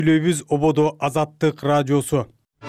Күлөбүз Ободо Азаттык радиосу.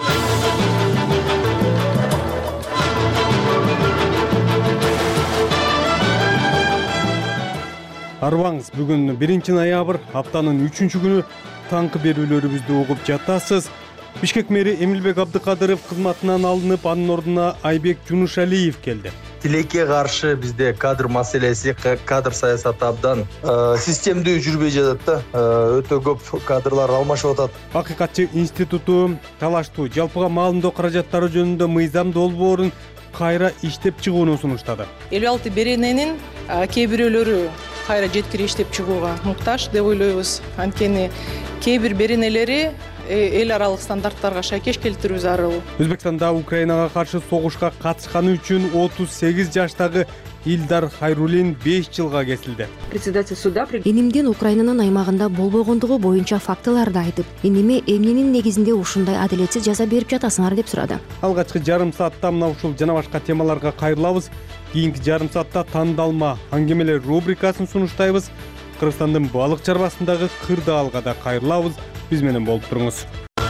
Арбаңыз, бүгүн 1-ноябрь, аптанын 3-күнү таңкы берүүлөрүбүздү угуп жатасыз. Бишкек мэри Эмилбек Абдыкадыров кызматынан алынып, анын ордуна Айбек Жунушалиев келди. Тилекке каршы бизде кадр маселеси, кадр саясаты абдан системдүү жүрбөй жатат да. Өтө көп кадрлар алмашып атат. Акыйкатчы институту талаштуу жалпыга маалымдоо каражаттары жөнүндө мыйзам долбоорун кайра иштеп чыгууну сунуштады. 56 берененин кээ бирөөлөрү кайра жеткирип иштеп чыгууга муктаж деп ойлойбуз. Анткени кээ бир беренелери эл аралык стандарттарга шайкеш келтирүү зарыл. Өзбекстанда Украинага каршы согушка катышканы үчүн 38 жаштагы Илдар Хайрулин 5 жылга кесилди. Председатель суда Энимдин Украинанын аймагында болбогондугу боюнча фактыларды айтып, эниме эмненин негизинде ушундай адилетсиз жаза берип жатасыңар деп сурады. Алгачкы жарым саатта мына ушул жана башка темаларга кайрылабыз. Кийинки жарым саатта тандалма аңгемелер рубрикасын сунуштайбыз. Кыргызстандын балык чарбасындагы кырдаалга да кайрылабыз. Биз менен болуп туруңуз.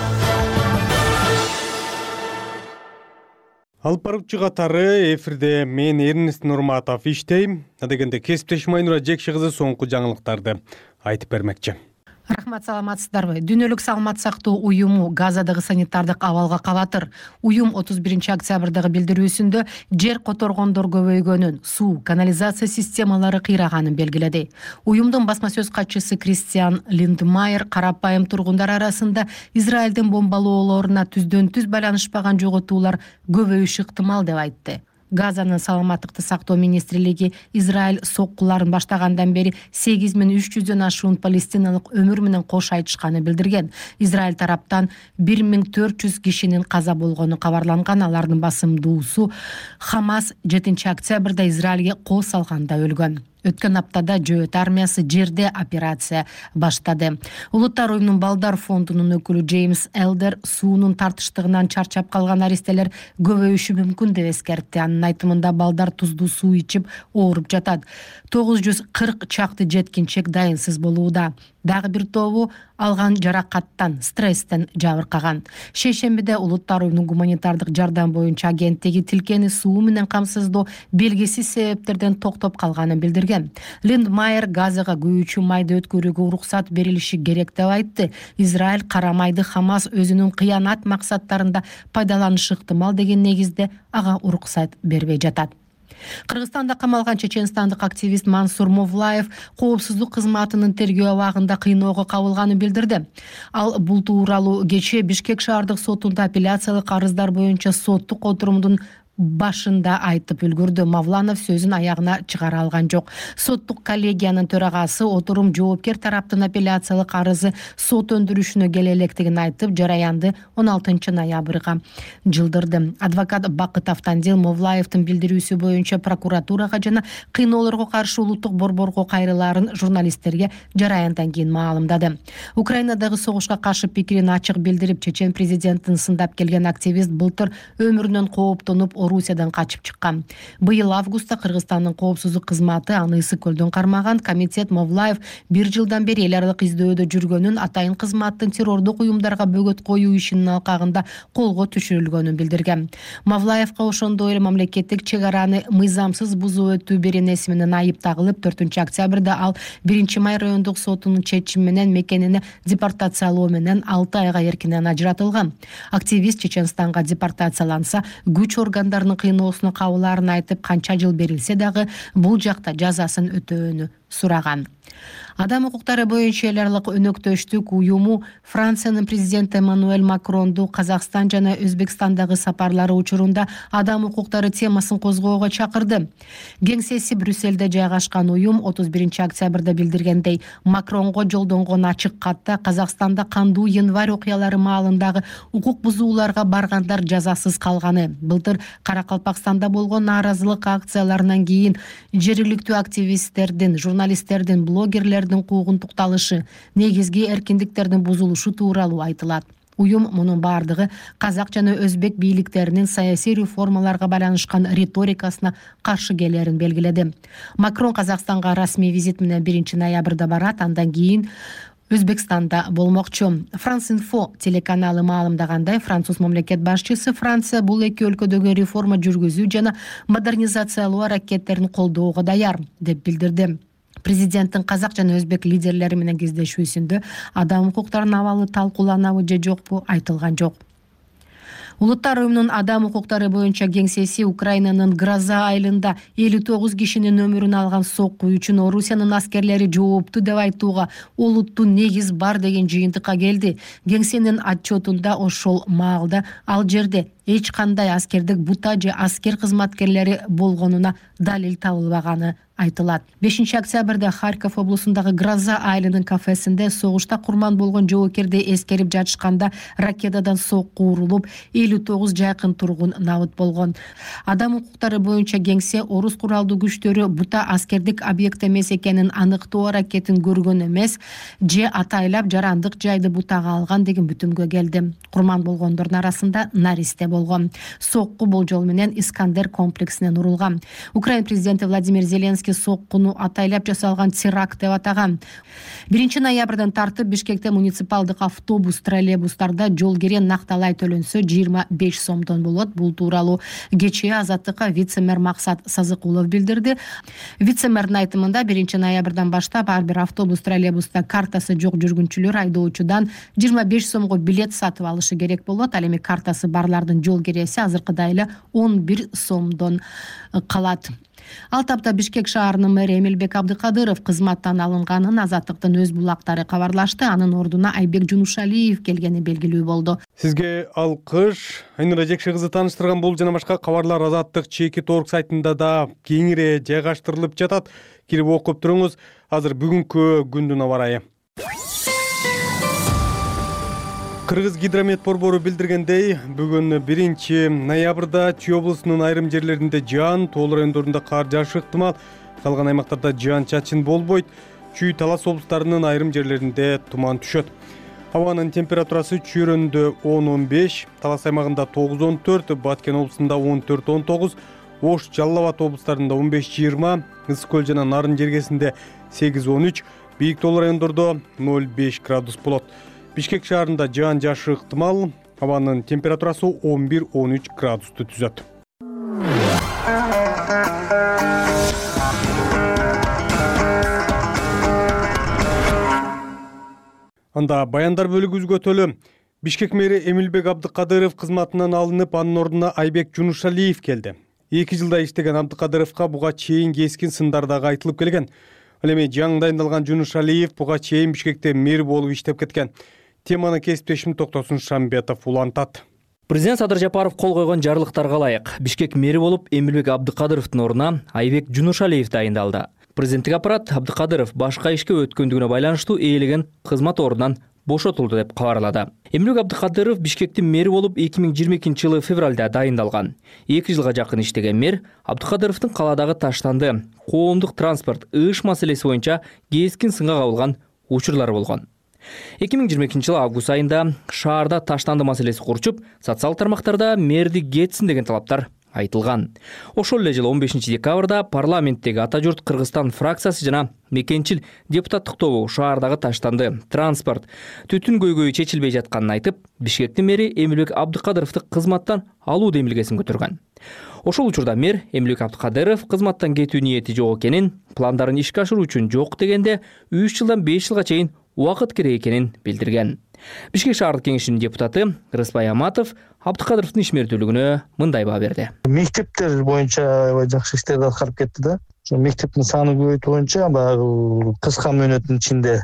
Алып баруучу катары эфирде мен Эрнест Нурматов иштейм. Адегенде кесиптешим Айнура Жекши кызы соңку жаңылыктарды айтып бермекчи. Рахмат, саламатсыздарбы? Дүйнөлүк саламат сактоо уюму Газадагы санитардык абалга кабатыр. Уюм 31-октябрдагы билдирүүсүндө жер которгондор көбөйгөнүн, суу, канализация системалары кыйраганын белгиледи. Уюмдун басма сөз катчысы Кристиан Линдмайер карапайым тургундар арасында Израилдин бомбалоолоруна түздөн-түз байланышпаган жоготуулар көбөйүшү ыктымал деп айтты. Газанын саламаттыкты сактоо министрлиги Израиль соккуларын баштагандан бери 8300дөн ашуун палестиналык өмүр менен кош айтышканы билдирген. Израиль тараптан 1400 кишинин каза болгону кабарланган. Алардын басымдуусу Хамас 7-октябрда Израилге кол салганда өлгөн. Өткөн аптада Жөөт армиясы жерде операция баштады. Улуттар уюмунун балдар фондунун өкүлү Джеймс Элдер суунун тартыштыгынан чарчап калган аристелер көбөйүшү мүмкүн деп эскертти. Анын айтымында балдар туздуу суу ичип ооруп жатат. 940 чакты жеткинчек дайынсыз болууда. Дагы бир тобу алган жаракаттан, стресстен жабыркаган. Шейшембиде Улуттар уюмунун гуманитардык жардам боюнча агенттиги тилкени суу менен камсыздоо белгисиз себептерден токтоп калганын билдирген. Линдмайер Газага күйүүчү майды өткөрүүгө уруксат берилиши керек деп айтты. Израиль кара майды Хамас өзүнүн кыянат максаттарында пайдаланышы ыктымал деген негизде ага уруксат бербей жатат. Кыргызстанда камалган чеченстандык активист Мансур Мовлаев коопсуздук кызматынын тергөө абагында кыйноого кабылганын билдирди. Ал бул тууралуу кечээ Бишкек шаардык сотунда апелляциялык арыздар боюнча соттук отурумдун башында айтып үлгүрдү. Мавланов сөзүн аягына чыгара алган жок. Соттук коллегиянын төрагасы отурум жоопкер тараптын апелляциялык арызы сот өндүрүшүнө келе электигин айтып, жараянды 16-ноябрга жылдырды. Адвокат Бакыт Автандил Мовлаевдин билдирүүсү боюнча прокуратурага жана кыйноолорго каршы улуттук борборго кайрылаарын журналисттерге жараяндан кийин маалымдады. Украинадагы согушка каршы пикирин ачык билдирип, чечен президентин сындап келген активист былтыр өмүрүнөн кооптонуп Орусиядан качып чыккан. Быйыл августта Кыргызстандын коопсуздук кызматы аны Ысык көлдөн кармаган. Комитет Мовлаев 1 жылдан бери эл аралык издөөдө жүргөнүн, атайын кызматтын террордук уюмдарга бөгөт коюу ишинин алкагында колго түшүрүлгөнүн билдирген. Мовлаевга ошондой эле мамлекеттик чек араны мыйзамсыз бузуу өтүү беренеси менен айып тагылып, 4-октябрда ал 1-май райондук сотунун чечими менен мекенине депортациялоо менен 6 айга эркинен ажыратылган. Активист Чеченстанга депортацияланса, күч органдарынын кыйноосуна кабылаарын айтып, канча жыл берилсе дагы бул жакта жазасын өтөөнү сураган. Адам укуктары боюнча эл аралык өнөктөштүк уюму Франциянын президенти Эммануэль Макронду Казакстан жана Өзбекстандагы сапарлары учурунда адам укуктары темасын козгоого чакырды. Кеңсеси Брюссельде жайгашкан уюм 31-октябрда билдиргендей, Макронго жолдонгон ачык катта Казакстанда кандуу январь окуялары маалындагы укук бузууларга баргандар жазасыз калганы, былтыр Каракалпакстанда болгон нааразылык акцияларынан кийин жергиликтүү активисттердин, журналисттердин, блогерлердин куугунтукталышы, негизги эркиндиктердин бузулушу тууралуу айтылат. Уюм мунун бардыгы казак жана өзбек бийликтеринин саясий реформаларга байланышкан риторикасына каршы келерин белгиледи. Макрон Казакстанга расмий визит менен 1-ноябрда барат, андан кийин Өзбекстанда болмокчу. France-Info телеканалы маалымдагандай, француз мамлекет башчысы Франция бул эки өлкөдөгү реформа жүргүзүү жана модернизациялоо аракеттерин колдоого даяр деп билдирди. Президенттин казак жана өзбек лидерлери менен кездешүүсүндө адам укуктарынын абалы талкууланабы же жокпу айтылган жок. Улуттар уюмунун адам укуктары боюнча кеңсеси Украинанын Гроза айылында 59 кишинин өмүрүн алган сокку үчүн Орусиянын аскерлери жоопту деп айтууга олуттуу негиз бар деген жыйынтыкка келди. Кеңсенин отчетунда ошол маалда ал жерде эч кандай аскердик бута же аскер кызматкерлери болгонуна далил табылбаганы айтылат. 5-октябрда Харьков облусундагы Гроза айылынын кафесинде согушта курман болгон жоокерди эскерип жатышканда ракетадан сокку урулуп, 59 жакын тургун набыт болгон. Адам укуктары боюнча кеңсе орус куралдуу күчтөрү бута аскердик объект эмес экенин аныктоо аракетин көргөн эмес, же атайлап жарандык жайды бутага алган деген бүтүмгө келди. Курман болгондордун арасында наристе болгон. Сокку болжол менен Искандер комплексинен урулган. Украина президенти Владимир Зеленский соккуну атайлап жасалган теракт деп атаган. 1-ноябрдан тартып Бишкекте муниципалдык автобус, троллейбустарда жол керен накталай төлөнсө 25 сомдон болот. Бул тууралуу кечээ Азаттыкка вице-мэр Максат Сазыкулов билдирди. Вице-мэрдин айтымында 1-ноябрдан баштап ар бир автобус, троллейбуста картасы жок жүргүнчүлөр айдоочудан 25 сомго билет сатып алышы керек болот. Ал эми картасы барлардын жол кереси азыркыдай эле 11 сомдон калат. Ал тапта Бишкек шаарынын мэри Эмилбек Абдыкадыров кызматтан алынганын Азаттыктын өз булактары кабарлашты. Анын ордуна Айбек Жунушалиев келгени белгилүү болду. Сизге алкыш. Айнура Жекше кызы тааныштырган бул жана башка кабарлар Азаттык /org сайтында да кеңири жайгаштырылып жатат. Кирип окуп туруңуз. Азыр бүгүнкү күндүн аба ырайы. Кыргыз гидромет борбору билдиргендей, бүгүн 1-ноябрда Чүй облусунун айрым жерлеринде жаан, Тоол райондорунда кар жаашы ыктымал, калган аймактарда жаан-чачын болбойт. Чүй, Талас облустарынын айрым жерлеринде туман түшөт. Абанын температурасы Чүй районунда 10-15, Талас аймагында 9-14, Баткен облусунда 14-19, Ош, Жалал Абад облустарында 15-20, Ысык көл жана Нарын жергесинде 8-13, Бийик Тоол райондордо 0-5 градус болот. Бишкек шаарында жаан жаашы ыктымал, абанын температурасы 11-13 градусту түзөт. Анда баяндар бөлүгүбүзгө өтөлү. Бишкек мэри Эмилбек Абдыкадыров кызматынан алынып, анын ордуна Айбек Жунушалиев келди. 2 жылда иштеген Абдыкадыровго буга чейин кескин сындар дагы айтылып келген. Ал эми жаңы дайындалган Жунушалиев буга чейин Бишкекте мэр болуп иштеп кеткен. Теманы кесиптешим Токтосун Шамбетов улантат. Президент Садыр Жапаров кол койгон жарлыктарга ылайык Бишкек мэри болуп Эмилбек Абдыкадыровдун ордуна Айбек Жунушалиев дайындалды. Президенттик аппарат Абдыкадыров башка ишке өткөндүгүнө байланыштуу ээлеген кызмат ордунан бошотулду деп кабарлады. Эмилбек Абдыкадыров Бишкектин мэри болуп 2022-жылы февралда дайындалган. 2 жылга жакын иштеген мэр Абдыкадыровдун каладагы таштанды, коомдук транспорт, ыш маселеси боюнча кескин сынга кабылган учурлар болгон. 2022-жылы август айында шаарда таштанды маселеси курчуп, социал тармактарда мэрди кетсин деген талаптар айтылган. Ошол эле жылы 15 декабрда парламенттеги Ата журт Кыргызстан фракциясы жана мекенчил депутаттык тобу шаардагы таштанды, транспорт, түтүн көйгөйү чечилбей жатканын айтып, Бишкектин мэри Эмилбек Абдыкадыровду кызматтан алуу демилгесин көтөргөн. Ошол учурда мэр Эмилбек Абдыкадыров кызматтан кетүү ниети жок экенин, пландарын ишке ашыруу үчүн жок дегенде 3 жылдан 5 жылга чейин убакыт керек экенин билдирген. Бишкек шаардык кеңешинин депутаты Рыспай Аматов Абдыкадыровдун ишмердүүлүгүнө мындай баа берди. Мектептер боюнча жакшы иштерди аткарып кетти да. Ошо мектептин саны көбөйтүү боюнча баягы кыска мөөнөттүн ичинде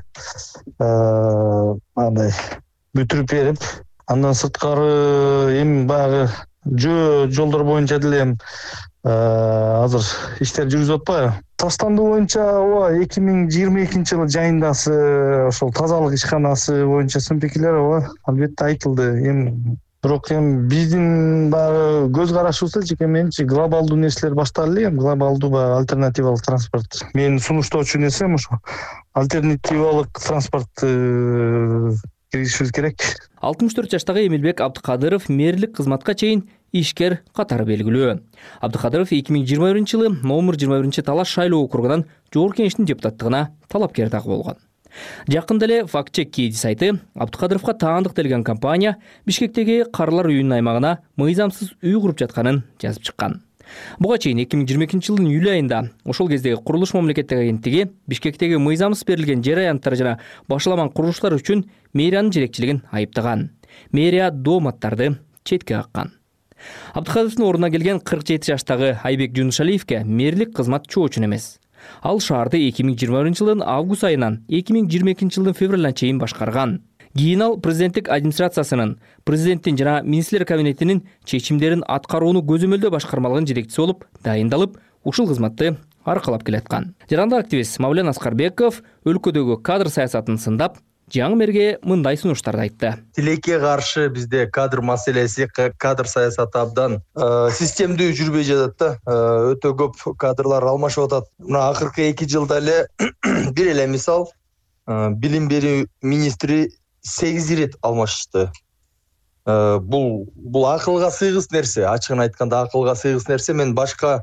андай бүтүрүп берип, андан сырткары эми баягы жолдор боюнча деле азыр иштер жүргүзүп атпайбы. Таштанды боюнча 2022-жылы жайындасы ошол тазалык ишканасы боюнча сымпекилер албетте айтылды. Бирок биздин баягы көз карашыбызда жеке менчи глобалдуу нерселер башталды эле, глобалдуу баягы альтернативалык транспорт. Мен сунуштоочу нерсем ошо альтернативалык транспорт киришибиз керек. 64 жаштагы Эмилбек Абдыкадыров мэрлик кызматка чейин ишкер катары белгилүү. Абдыкадыров 2021-жылы номер 21 Талаш шайлоо округунан Жогорку Кеңештин депутаттыгына талапкер дагы болгон. Жакында эле Fact Check Key сайты Абдыкадыровго таандык делген компания Бишкектеги карылар үйүнүн аймагына мыйзамсыз үй куруп жатканын жазып чыккан. Буга чейин 2022 жылдын июль айында ошол кездеги курулуш мамлекеттик агенттиги Бишкектеги мыйзамсыз берилген жер аянттары жана башаламан курулуштар үчүн мэриянын жетекчилигин айыптаган. Мэрия дооматтарды четке каккан. Абдыкадыровдун ордуна келген 47 жаштагы Айбек Жунушалиевке мэрлик кызмат чоочун эмес. Ал шаарды 2021 жылдын август айынан 2022 жылдын февралына чейин башкарган. Кийин ал президенттик администрациясынын, президенттин жана министрлер кабинетинин чечимдерин аткарууну көзөмөлдөө башкармалыгынын жетекчиси болуп дайындалып, ушул кызматты аркалап келаткан. Жарандык активист Мавлен Аскарбеков өлкөдөгү кадр саясатын сындап, жаңы мэрге мындай сунуштарды айтты. Тилекке каршы бизде кадр маселеси, кадр саясаты абдан системдүү жүрбөй жатат да. Өтө көп кадрлар алмашып атат. Мына акыркы 2 жылда эле бир эле мисал билим берүү министри 8 ирет алмашты. Бул акылга сыйгыс нерсе, ачыгын айтканда акылга сыйгыс нерсе. Мен башка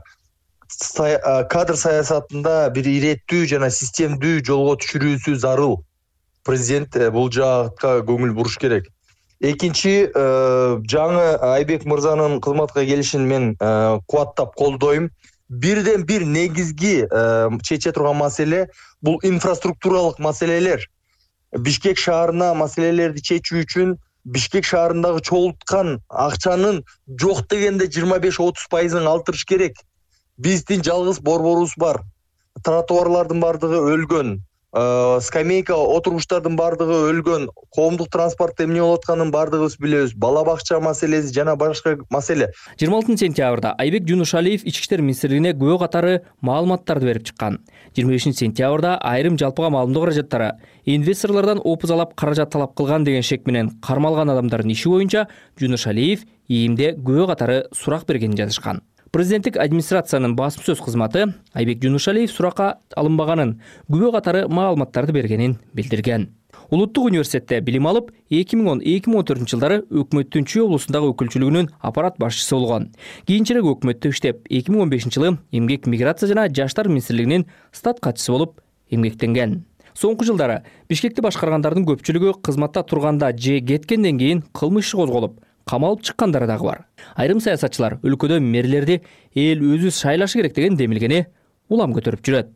кадр саясатында бир иреттүү жана системдүү жолго түшүрүүсү зарыл. Президент бул жакка көңүл буруш керек. Экинчи, жаңы Айбек мырзанын кызматка келишин мен кубаттап колдойм. Бирден бир негизги чече турган маселе бул инфраструктуралык маселелер. Бишкек шаарына маселелерди чечүү үчүн Бишкек шаарындагы чогулткан акчанын жок дегенде 25-30%-ын алтырыш керек. Биздин жалгыз борборубуз бар. Тротуарлардын бардыгы өлгөн. Скамейка отургучтардын бардыгы өлгөн, коомдук транспорт эмне болуп атканын бардыгыбыз билебиз. Бала бакча маселеси жана башка маселе. 26 сентябрда Айбек Жунушалиев Ички иштер министрлигине күбө катары маалыматтарды берип чыккан. 25 сентябрда айрым жалпыга маалымдоо каражаттары инвесторлордон опузалап каражат талап кылган деген шек менен кармалган адамдардын иши боюнча Жунушалиев ийимде күбө катары сурак бергенин жазышкан. Президенттик администрациянын басым сөз кызматы Айбек Жунушалиев суракка алынбаганын, күбө катары маалыматтарды бергенин билдирген. Улуттук университетте билим алып, 2010-2014 жылдары өкмөттүн Чүй облусундагы өкүлчүлүгүнүн аппарат башчысы болгон. Кийинчерээк өкмөттө иштеп, 2015 жылы Эмгек миграция жана жаштар министрлигинин стат катчысы болуп эмгектенген. Соңку жылдары Бишкекти башкаргандардын көпчүлүгү кызматта турганда же кеткенден кийин кылмыш иши козголуп, камалып чыккандары дагы бар. Айрым саясатчылар өлкөдө мэрлерди эл өзү шайлашы керек деген демилгени улам көтөрүп жүрөт.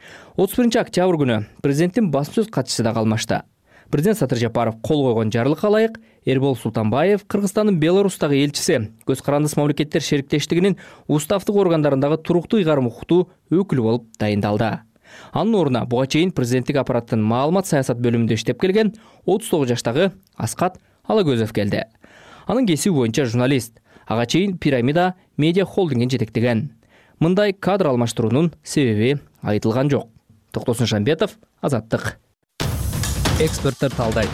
31 октябрь күнү президенттин басым сөз катчысы да калмашты. Президент Сатыр Жапаров кол койгон жарлыкка ылайык Эрбол Султанбаев Кыргызстандын Беларустагы элчиси, Көз карандыс мамлекеттер шериктештигинин уставдык органдарындагы туруктуу ыйгарым укуктуу өкүлү болуп дайындалды. Анын ордуна буга чейин президенттик аппараттын маалымат саясат бөлүмүндө иштеп келген 39 жаштагы Аскат Алагөзов келди. Анын кесиби боюнча журналист, ага чейин Пирамида медиа холдингин жетектеген. Мындай кадр алмаштыруунун себеби айтылган жок. Токтосун Шамбетов, Азаттык. Эксперттер талдайт.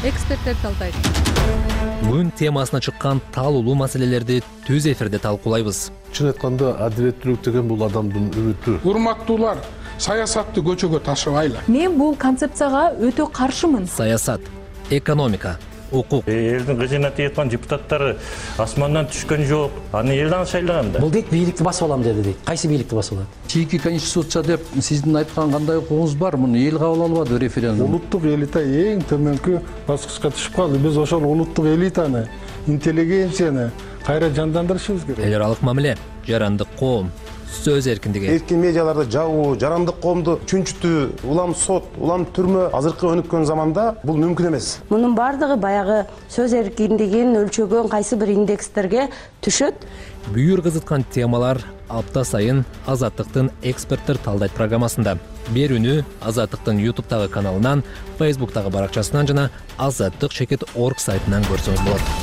Бүгүн темасына чыккан талуулуу маселелерди түз эфирде талкуулайбыз. Чын айтканда адилеттүүлүк деген бул адамдын үмүтү. Урматтуулар, саясатты көчөгө ташыбайлы. Мен бул концепцияга өтө каршымын. Саясат, экономика, укук. Элдин кызына тиеткан депутаттары асмандан түшкөн жок. Аны элден шайлаган да. Бул дейт бийликти басып алам деди дейт. Кайсы бийликти басып алат? Чийки конституция деп сиздин айткан кандай укугуңуз бар? Муну эл кабыл албады референдум. Улуттук элита эң төмөнкү баскычка түшүп калды. Биз ошол улуттук элитаны, интеллигенцияны кайра жандандырышыбыз керек. Эл аралык мамиле, жарандык коом, сөз эркиндиги. Эркин медиаларды жабуу, жарандык коомду чүнчүтүү, улам сот, улам түрмө азыркы өнүккөн заманда бул мүмкүн эмес. Мунун бардыгы баягы сөз эркиндигин өлчөгөн кайсы бир индекстерге түшөт. Бүйүр кызыткан темалар апта сайын Азаттыктын эксперттер талдайт программасында. Берүүнү Азаттыктын YouTube'тагы каналынан, Facebook'тагы баракчасынан жана azattik.org сайтынан көрсөңүз болот.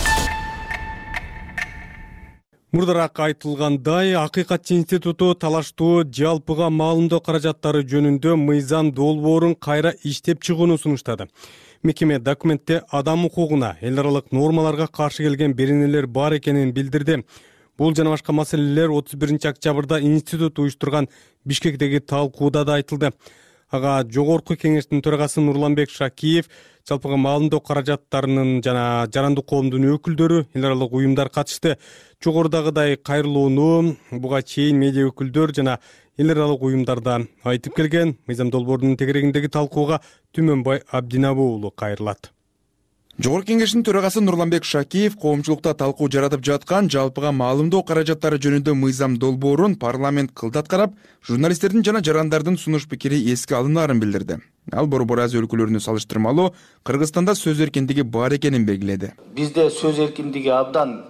Мурдараак айтылгандай, Акыйкатчы институту талаштуу жалпыга маалымдоо каражаттары жөнүндө мыйзам долбоорун кайра иштеп чыгууну сунуштады. Мекеме документте адам укугуна, эл аралык нормаларга каршы келген беренелер бар экенин билдирди. Бул жана башка маселелер 31 октябрда институт уюштурган Бишкектеги талкууда да айтылды. Ага жогорку кеңештин төрагасы Нурланбек Шакиев, жалпыга маалымдоо каражаттарынын жана жарандык коомдун өкүлдөрү, эл аралык уюмдар катышты. Жогорудагыдай кайрылууну буга чейин медиа өкүлдөр жана эл аралык уюмдарда айтып келген. Мыйзам долбоорунун тегерегиндеги талкууга Түмөнбай Абдинабы уулу кайрылат. Жогорку Кеңештин төрагасы Нурланбек Шакиев коомчулукта талкуу жаратып жаткан жалпыга маалымдоо каражаттары жөнүндө мыйзам долбоорун парламент кылдат карап, журналисттердин жана жарандардын сунуш пикири эске алынаарын билдирди. Ал Борбор Азия өлкөлөрүнө салыштырмалуу Кыргызстанда сөз эркиндиги бар экенин белгиледи. Бизде сөз эркиндиги абдан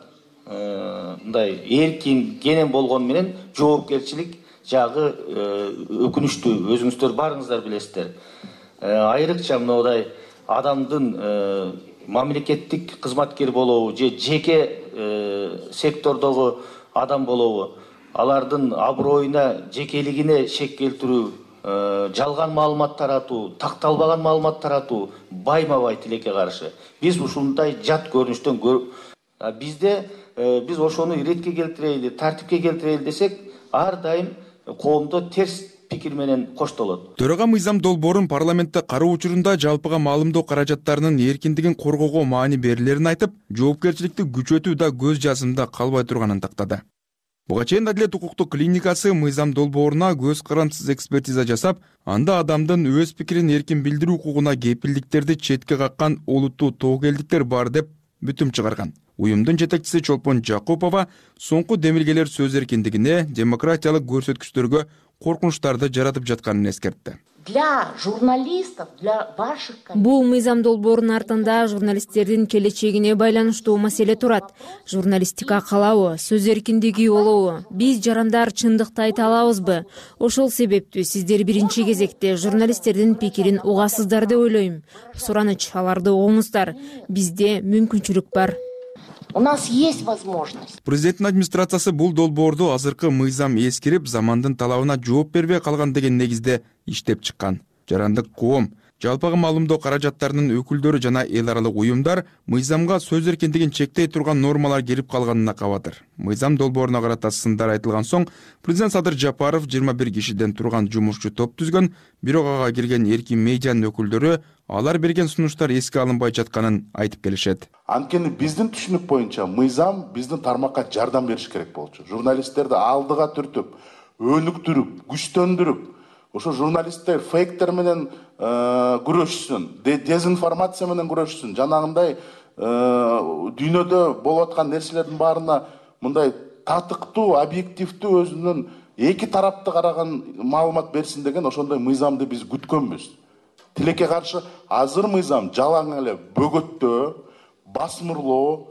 мындай эркин кенен болгону менен жоопкерчилик жагы өкүнүчтүү, өзүңүздөр барыңыздар билесиздер. Айрыкча мындай адамдын мамлекеттик кызматкер болобу же жеке сектордогу адам болобу, алардын аброюна, жекелигине шек келтирүү, жалган маалымат таратуу, такталбаган маалымат таратуу байма-бай тилекке каршы. Биз ушундай жат көрүнүштөн бизде биз ошону иретке келтирели, тартипке келтирели десек, ар дайым коомдо терс пикир менен коштолот. Төрага мыйзам долбоорун парламентте кароо учурунда жалпыга маалымдоо каражаттарынын эркиндигин коргоого маани берилерин айтып, жоопкерчиликти күчөтүү да көз жазымда калбай турганын тактады. Буга чейин Адилет укуктук клиникасы мыйзам долбооруна көз карандысыз экспертиза жасап, анда адамдын өз пикирин эркин билдирүү укугуна кепилдиктерди четке каккан олуттуу тобокелдиктер бар деп бүтүм чыгарган. Уюмдун жетекчиси Чолпон Жакупова соңку демилгелер сөз эркиндигине, демократиялык көрсөткүчтөргө коркунучтарды жаратып жатканын эскертти. Для журналистов, для ваших... Бул мыйзам долбоорунун артында журналисттердин келечегине байланыштуу маселе турат. Журналистика калабы, сөз эркиндиги болобу? Биз жарандар чындыкты айта алабызбы? Ошол себептүү сиздер биринчи кезекте журналисттердин пикирин угасыздар деп ойлойм. Сураныч, аларды угуңуздар. Бизде мүмкүнчүлүк бар. У нас есть возможность. Президенттин администрациясы бул долбоорду азыркы мыйзам эскирип, замандын талабына жооп бербей калган деген негизде иштеп чыккан. Жарандык коом, жалпыга маалымдоо каражаттарынын өкүлдөрү жана эл аралык уюмдар мыйзамга сөз эркиндигин чектей турган нормалар кирип калганына кабатыр. Мыйзам долбооруна карата сындар айтылган соң, президент Садыр Жапаров 21 кишиден турган жумушчу топ түзгөн, бирок ага кирген эркин медианын өкүлдөрү алар берген сунуштар эске алынбай жатканын айтып келишет. Анткени биздин түшүнүк боюнча мыйзам биздин тармакка жардам бериш керек болчу. Журналисттерди алдыга түртүп, өнүктүрүп, күчтөндүрүп, ошо журналисттер фейктер менен күрөшсүн, дезинформация менен күрөшсүн. Жанагындай дүйнөдө болуп аткан нерселердин баарына мындай татыктуу, объективдүү өзүнүн эки тарапты караган маалымат берсин деген ошондой мыйзамды биз күткөнбүз. Тилекке каршы азыр мыйзам жалаң эле бөгөттөө, басмырлоо,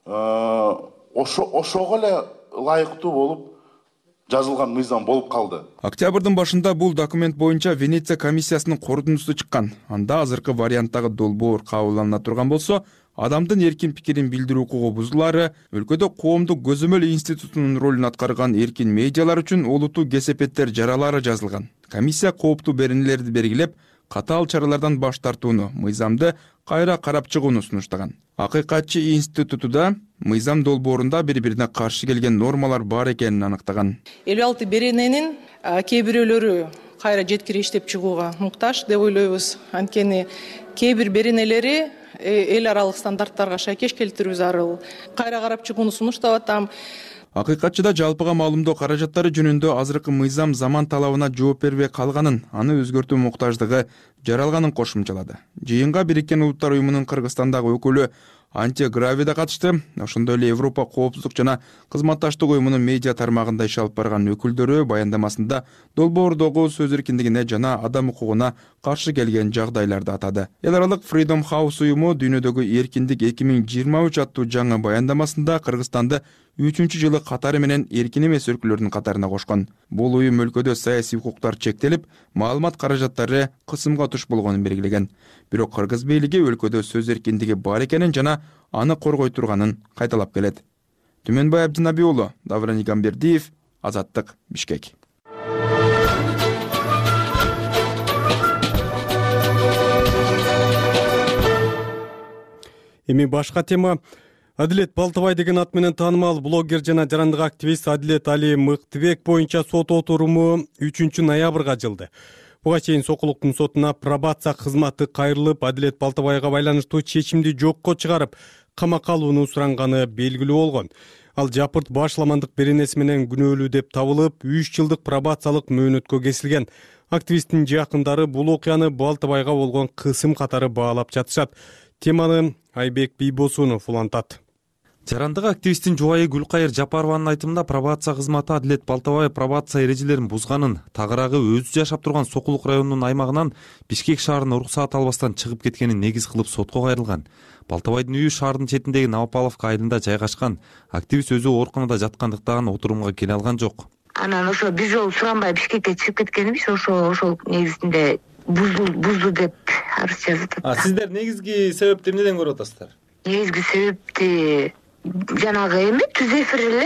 ошого эле ылайыктуу болуп жазылган мыйзам болуп калды. Октябрдын башында бул документ боюнча Венеция комиссиясынын корутундусу чыккан. Анда азыркы варианттагы долбоор кабылдана турган болсо, адамдын эркин пикирин билдирүү укугу бузулары, өлкөдө коомдук көзөмөл институтунун ролун аткарган эркин медиалар үчүн олуттуу кесепеттер жаралары жазылган. Комиссия кооптуу беренелерди белгилеп, катаал чаралардан баш тартууну, мыйзамды кайра карап чыгууну сунуштаган. Акыйкатчы институтуда мыйзам долбоорунда бири-бирине каршы келген нормалар бар экенин аныктаган. 56 берененин кээ бирөөлөрү кайра жеткире иштеп чыгууга муктаж деп ойлойбуз. Анткени кээ бир беренелери эл аралык стандарттарга шайкеш келтирүү зарыл. Кайра карап чыгууну сунуштап атам. Акыйкатчыда жалпыга маалымдоо каражаттары жөнүндө азыркы мыйзам заман талабына жооп бербей калганын, аны өзгөртүү муктаждыгы жаралганын кошумчалады. Жыйынга Бириккен Улуттар уюмунун Кыргызстандагы өкүлү Антиграви да катышты. Ошондой эле Европа коопсуздук жана кызматташтык уюмунун медиа тармагында иш алып барган өкүлдөрү баяндамасында долбоордогу сөз эркиндигине жана адам укугуна каршы келген жагдайларды атады. Эл аралык Freedom House уюму дүйнөдөгү эркиндик 2023 аттуу жаңы баяндамасында Кыргызстанды 3-жылы катары менен эркин эмес өлкөлөрдүн катарына кошкон. Бул уюм өлкөдө саясий укуктар чектелип, маалымат каражаттары кысымга туш болгонун белгилеген. Бирок Кыргыз бийлиги өлкөдө сөз эркиндиги бар экенин жана аны коргой турганын кайталап келет. Түмөнбай Абдинабы уулу, Давран Игамбердиев, Азаттык, Бишкек. Эми башка тема. Адилет Балтыбай деген ат менен таанымал блогер жана жарандык активист Адилет Али Мыктыбек боюнча сот отуруму 3-ноябрга жылды. Буга чейин Сокулуктун сотуна пробация кызматы кайрылып, Адилет Балтыбайга байланыштуу чечимди жокко чыгарып, камакка алууну суранганы белгилүү болгон. Ал жапырт башламандык беренеси менен күнөөлүү деп табылып 3 жылдык пробациялык мөөнөткө кесилген. Активисттин жакындары бул окуяны Балтабайга болгон кысым катары баалап жатышат. Теманы Айбек Бийбосунов улантат. Жарандык активисттин жубайы Гүлкайыр Жапарованын айтымында пробация кызматы Адилет Балтабаев пробация эрежелерин бузганын, тагыраагы өзү жашап турган Сокулук районунун аймагынан Бишкек шаарына уруксаат албастан чыгып кеткенин негиз кылып сотко кайрылган. Балтабайдын үйү шаардын четиндеги Новополовка айылында жайгашкан. Активист өзү ооруканада жаткандыктан отурумга келе алган жок. Анан ошо биз жол суранбай Бишкекке чыгып кеткенбиз, ошол негизинде бузду деп арыз жазып атат. Сиздер негизги себепти эмнеден көрүп атасыздар? Негизги себепти жанагы эме түз эфир эле.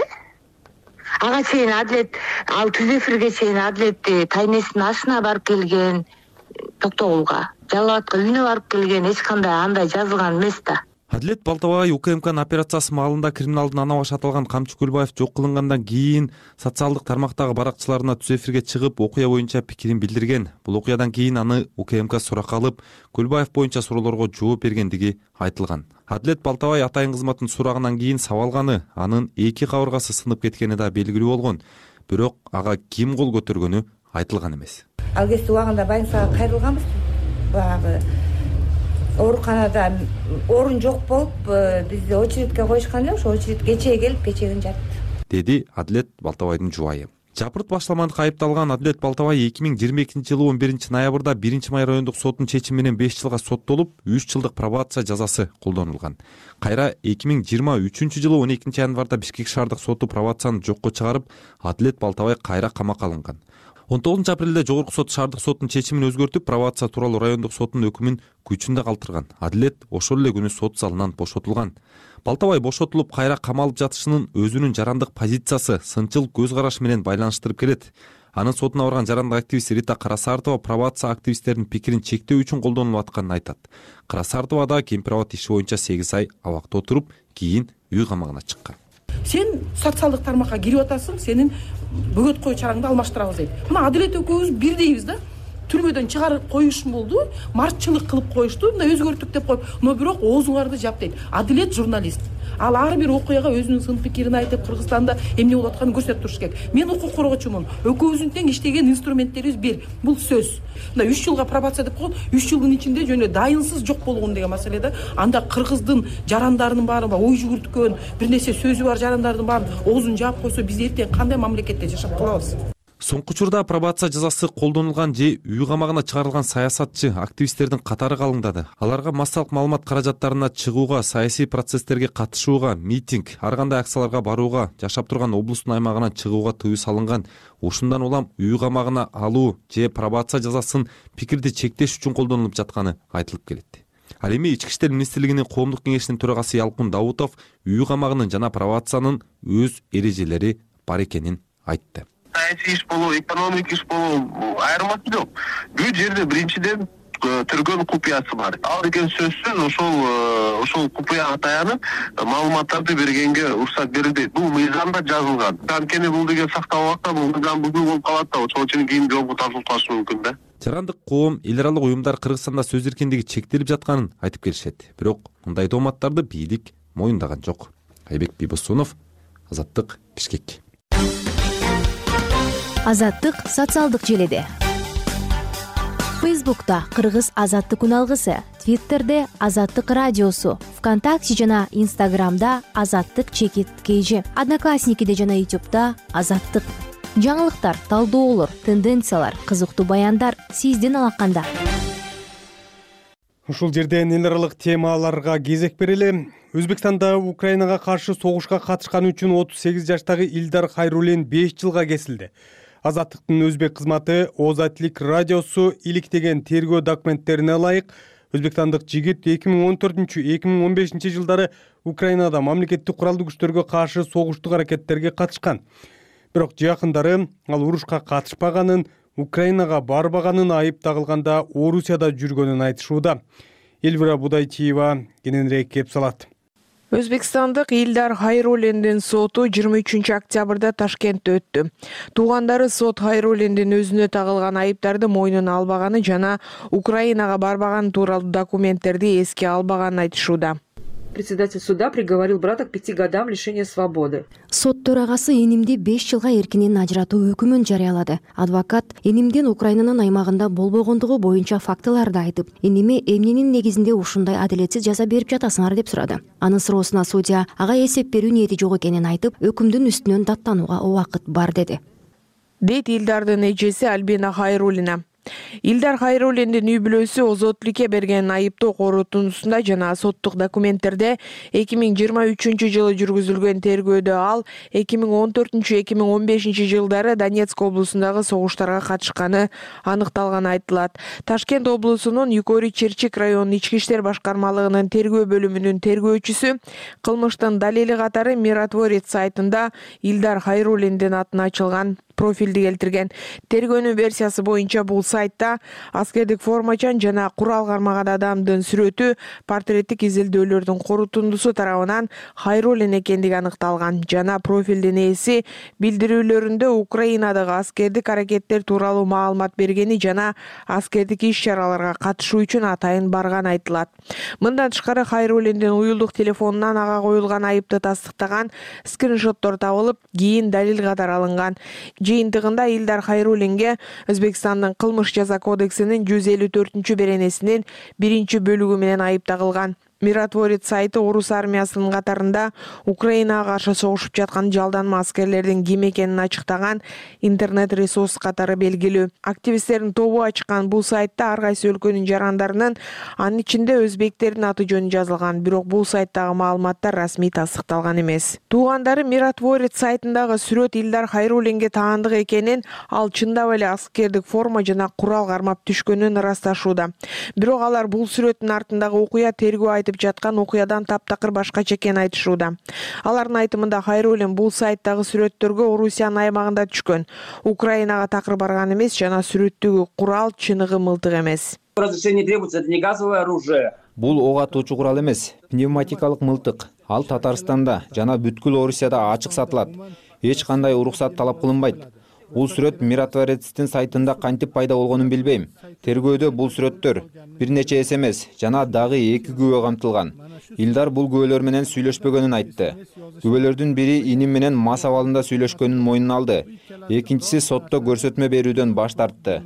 Ага чейин Адилет, ал түз эфирге чейин Адилет тайнесинин ашына барып келген, Токтогулга, Жалал Абадка үйүнө барып келген, эч кандай андай жазылган эмес да. Адилет Балтабай УКМКнын операциясы маалында криминалдын ана баш аталган Камчы Көлбаев жок кылынгандан кийин социалдык тармактагы баракчыларына түз эфирге чыгып окуя боюнча пикирин билдирген. Бул окуядан кийин аны УКМК суракка алып, Көлбаев боюнча суроолорго жооп бергендиги айтылган. Адилет Балтабай атайын кызматтын сурагынан кийин сабалганы, анын 2 кабыргасы сынып кеткени да белгилүү болгон. Бирок ага ким кол көтөргөнү айтылган эмес. Ал кезде убагында больницага кайрылганбыз. Баягы ооруканада орун жок болуп, бизди очередке коюшкан эле, ошо очередке кечээ келип, кечээген жатты, деди Адилет Балтабайдын жубайы. Жапырт башламандыкка айыпталган Адилет Балтабай 2022-жылы 11-ноябрда 1-май райондук соттун чечими менен 5 жылга соттолуп, 3 жылдык пробация жазасы колдонулган. Кайра 2023-жылы 12-январда Бишкек шаардык соту пробацияны жокко чыгарып, Адилет Балтабай кайра камакка алынган. 19-апрелде жогорку сот шаардык соттун чечимин өзгөртүп, пробация тууралуу райондук соттун өкүмүн күчүндө калтырган. Адилет ошол эле күнү сот залынан бошотулган. Балтабай бошотулуп кайра камалып жатышынын өзүнүн жарандык позициясы, сынчыл көз карашы менен байланыштырып келет. Анын сотуна барган жарандык активист Рита Карасартова пробация активисттердин пикирин чектөө үчүн колдонулуп атканын айтат. Карасартова да кемпир-абад иши боюнча 8 ай абакта отуруп, кийин үй камагына чыккан. Сен социалдык тармакка кирип атасың, сенин бөгөт кой чараңды алмаштырабыз дейт. Мына Адилет экөөбүз бирдейбиз да. Түрмөдөн чыгарып коюшун болду, марччылык кылып коюшту, мына өзгөрттүк деп коюп, но бирок оозуңарды жап дейт. Адилет журналист. Ал ар бир окуяга өзүнүн сын пикирин айтып, Кыргызстанда эмне болуп атканын көрсөтүп туруш керек. Мен укук коргоочумун. Экөөбүздүн тең иштеген инструменттерибиз бир. Бул сөз. Мына 3 жылга пробация деп койгон, 3 жылдын ичинде жөнө дайынсыз жок болгон деген маселе да. Анда кыргыздын жарандарынын баары ой жүгүрткөн, бир нерсе сөзү бар жарандардын баарын оозун жаап койсо, биз эртең кандай мамлекетте жашап калабыз? Соңку учурда пробация жазасы колдонулган же үй камагына чыгарылган саясатчы активисттердин катары калыңдады. Аларга массалык маалымат каражаттарына чыгууга, саясий процесстерге катышууга, митинг, ар кандай акцияларга барууга, жашап турган облустун аймагынан чыгууга тыюу салынган. Ушундан улам үй камагына алуу же пробация жазасын пикирди чектеш үчүн колдонулуп жатканы айтылып келет. Ал эми Ички иштер министрлигинин коомдук кеңешинин төрагасы Ялкын Даутов үй камагынын жана пробациянын өз эрежелери бар экенин айтты. Саясий иш болобу, экономик иш болобу айырмасы жок. Бул жерде биринчиден түргөн купуясы бар. Ал деген сөзсүз ошол купуяга таянып маалыматтарды бергенге уруксат берилбейт. Бул мыйзамда жазылган. Анткени бул деген сакталбакта, бул мыйзам бузуу болуп калат да, ошол үчүн кийин жоопко тартылып калышы мүмкүн да. Жарандык коом, эл аралык уюмдар Кыргызстанда сөз эркиндиги чектелип жатканын айтып келишет. Бирок мындай тооматтарды бийлик моюндаган жок. Айбек Бийбосунов, Азаттык, Бишкек. Азаттык социалдык желеде. Фейсбукта Кыргыз Азаттык үналгысы, Твиттерде Азаттык радиосу, ВКонтакте жана Инстаграмда Азаттык _KG, Одноклассникиде жана Ютубта Азаттык. Жаңылыктар, талдоолор, тенденциялар, кызыктуу баяндар сиздин алаканда. Ушул жерден эл аралык темаларга кезек берели. Өзбекстанда Украинага каршы согушка катышканы үчүн 38 жаштагы Илдар Хайруллин 5 жылга кесилди. Азаттыктын өзбек кызматы Озаттык радиосу иликтеген тергөө документтерине ылайык өзбекстандык жигит 2014-2015 жылдары Украинада мамлекеттик куралдуу күчтөргө каршы согуштук аракеттерге катышкан. Бирок жакындары ал урушка катышпаганын, Украинага барбаганын айып тагылганда Орусияда жүргөнүн айтышууда. Элвира Будайтиева кененирээк кеп салат. Өзбекстандык Илдар Хайруллиндин соту 23 октябрда Ташкентте өттү. Туугандары сот Хайруллиндин өзүнө тагылган айыптарды мойнуна албаганы жана Украинага барбаганы тууралуу документтерди эске албаганын айтышууда. Председатель суда приговорил брата к 5 годам лишения свободы. Сот төрагасы энимди 5 жылга эркинен ажыратуу өкүмүн жарыялады. Адвокат энимдин Украинанын аймагында болбогондугу боюнча фактыларды айтып, эними эмненин негизинде ушундай адилетсиз жаза берип жатасыңар деп сурады. Анын суроосуна судья ага эсеп берүү ниети жок экенин айтып, өкүмдүн үстүнөн даттанууга убакыт бар деди. Дейт Илдардын эжеси Альбина Хайруллина. Илдар Хайруллиндин үй бүлөсү озоттулукка берген айыптоо корутундусунда жана соттук документтерде 2023 жылы жүргүзүлгөн тергөөдө ал 2014-2015 жылдары Донецк облусундагы согуштарга катышканы аныкталганы айтылат. Ташкент облусунун Юкори Черчик районунун ички иштер башкармалыгынын тергөө бөлүмүнүн тергөөчүсү кылмыштын далили катары Миротворец сайтында Илдар Хайруллиндин атына ачылган профилди келтирген. Тергөөнүн версиясы боюнча бул сайтта аскердик формачан жана курал кармаган адамдын сүрөтү портреттик изилдөөлөрдүн корутундусу тарабынан Хайруллин экендиги аныкталган жана профилдин ээси билдирүүлөрүндө Украинадагы аскердик аракеттер тууралуу маалымат бергени жана аскердик иш-чараларга катышуу үчүн атайын барганы айтылат. Мындан тышкары Хайруллиндин уюлдук телефонунан ага коюлган айыпты тастыктаган скриншоттор табылып, кийин далил катары алынган. Жыйынтыгында Илдар Хайруллинге Өзбекстандын кылмыш жаза кодексинин 154 беренесинин 1 бөлүгү менен айып тагылган. Миротворец сайты орус армиясынын катарында Украинага каршы согушуп жаткан жалданма аскерлердин ким экенин ачыктаган интернет-ресурс катары белгилүү. Активисттердин тобу ачкан бул сайтта ар кайсы өлкөнүн жарандарынын, анын ичинде өзбектердин аты жөнү жазылган, бирок бул сайттагы маалыматтар расмий тастыкталган эмес. Туугандары Миротворец сайтындагы сүрөт Илдар Хайруллинге таандык экенин, ал чындап эле аскердик форма жана курал кармап түшкөнүн ырасташууда. Бирок алар бул сүрөттүн артындагы окуя тергөө айтып жаткан окуядан таптакыр башкача экенин айтышууда. Алардын айтымында Хайруллин бул сайттагы сүрөттөргө Орусиянын аймагында түшкөн, Украинага такыр барган эмес жана сүрөттөгү курал чыныгы мылтык эмес. Разрешение требуется, это не газовое оружие. Бул ок атуучу курал эмес, пневматикалык мылтык. Ал Татарстанда жана бүткүл Орусияда ачык сатылат. Эч кандай уруксат талап кылынбайт. Бул сүрөт Миротворецтин сайтында кантип пайда болгонун билбейм. Тергөөдө бул сүрөттөр бир нече эс эмес жана дагы 2 күбө камтылган. Илдар бул күбөлөр менен сүйлөшпөгөнүн айтты. Күбөлөрдүн бири иним менен мас абалында сүйлөшкөнүн мойнуна алды. Экинчиси сотто көрсөтмө берүүдөн баш тартты.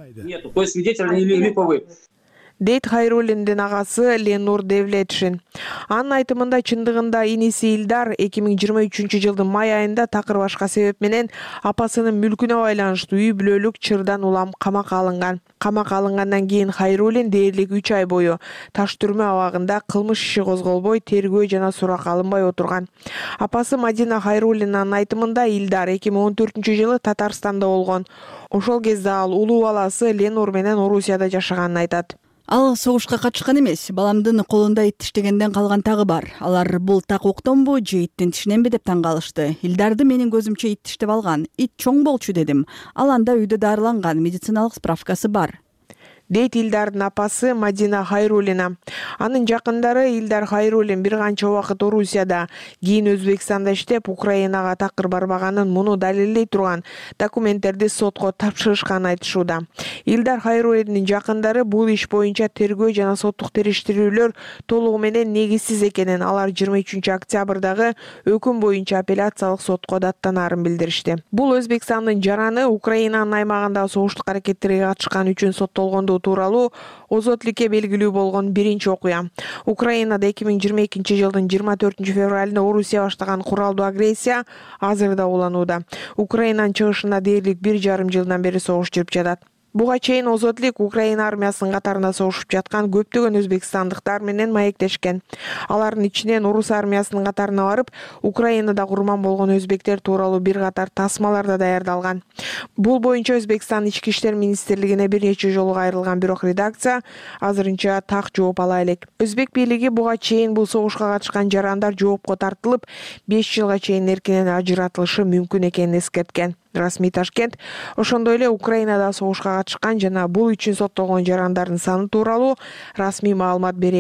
Дейт Хайруллиндин агасы Ленур Девлетшин. Анын айтымында чындыгында иниси Илдар 2023 жылдын май айында такыр башка себеп менен апасынын мүлкүнө байланыштуу үй бүлөлүк чырдан улам камакка алынган. Камакка алынгандан кийин Хайруллин дээрлик 3 ай бою таш түрмө абагында кылмыш иши козголбой, тергөө жана сурак алынбай отурган. Апасы Мадина Хайруллинанын айтымында Илдар 2014 жылы Татарстанда болгон. Ошол кезде ал улуу баласы Ленур менен Орусияда жашаганын айтат. Ал согушка катышкан эмес, баламдын колунда ит тиштегенден калган тагы бар. Алар бул так октонбу же иттин тишиненби деп таң калышты. Илдарды менин көзүмчө ит тиштеп алган. Ит чоң болчу дедим. Ал анда үйдө дарыланган, медициналык справкасы бар. Дейт Илдардын апасы Мадина Хайруллина. Анын жакындары Илдар Хайруллин бир канча убакыт Орусияда, кийин Өзбекстанда иштеп, Украинага такыр барбаганын муну далилдей турган документтерди сотко тапшырышканын айтышууда. Илдар Хайруллиндин жакындары бул иш боюнча тергөө жана соттук териштирүүлөр толугу менен негизсиз экенин, алар 23 октябрдагы өкүм боюнча апелляциялык сотко даттанаарын билдиришти. Бул Өзбекстандын жараны Украинанын аймагында согуштук аракеттерге катышкан үчүн соттолгондугу тууралуу озотлукке белгилүү болгон биринчи окуя. Украинада 2022 жылдын 24 февралында Орусия баштаган куралдуу агрессия азырда уланууда. Украинанын чыгышында дээрлик 1,5 жылдан бери согуш жүрүп жатат. Буга чейин озотлук Украина армиясынын катарында согушуп жаткан көптөгөн өзбекстандыктар менен маектешкен. Алардын ичинен орус армиясынын катарына барып, Украинада курман болгон өзбектер тууралуу бир катар тасмалар да даярдалган. Бул боюнча Өзбекстан ички иштер министрлигине бир нече жолу кайрылган, бирок редакция азырынча так жооп ала элек. Өзбек бийлиги буга чейин бул согушка катышкан жарандар жоопко тартылып, 5 жылга чейин эркинен ажыратылышы мүмкүн экенин эскерткен. Расмий Ташкент ошондой эле Украинада согушка катышкан жана бул үчүн соттолгон жарандардын саны тууралуу расмий маалымат бере элек.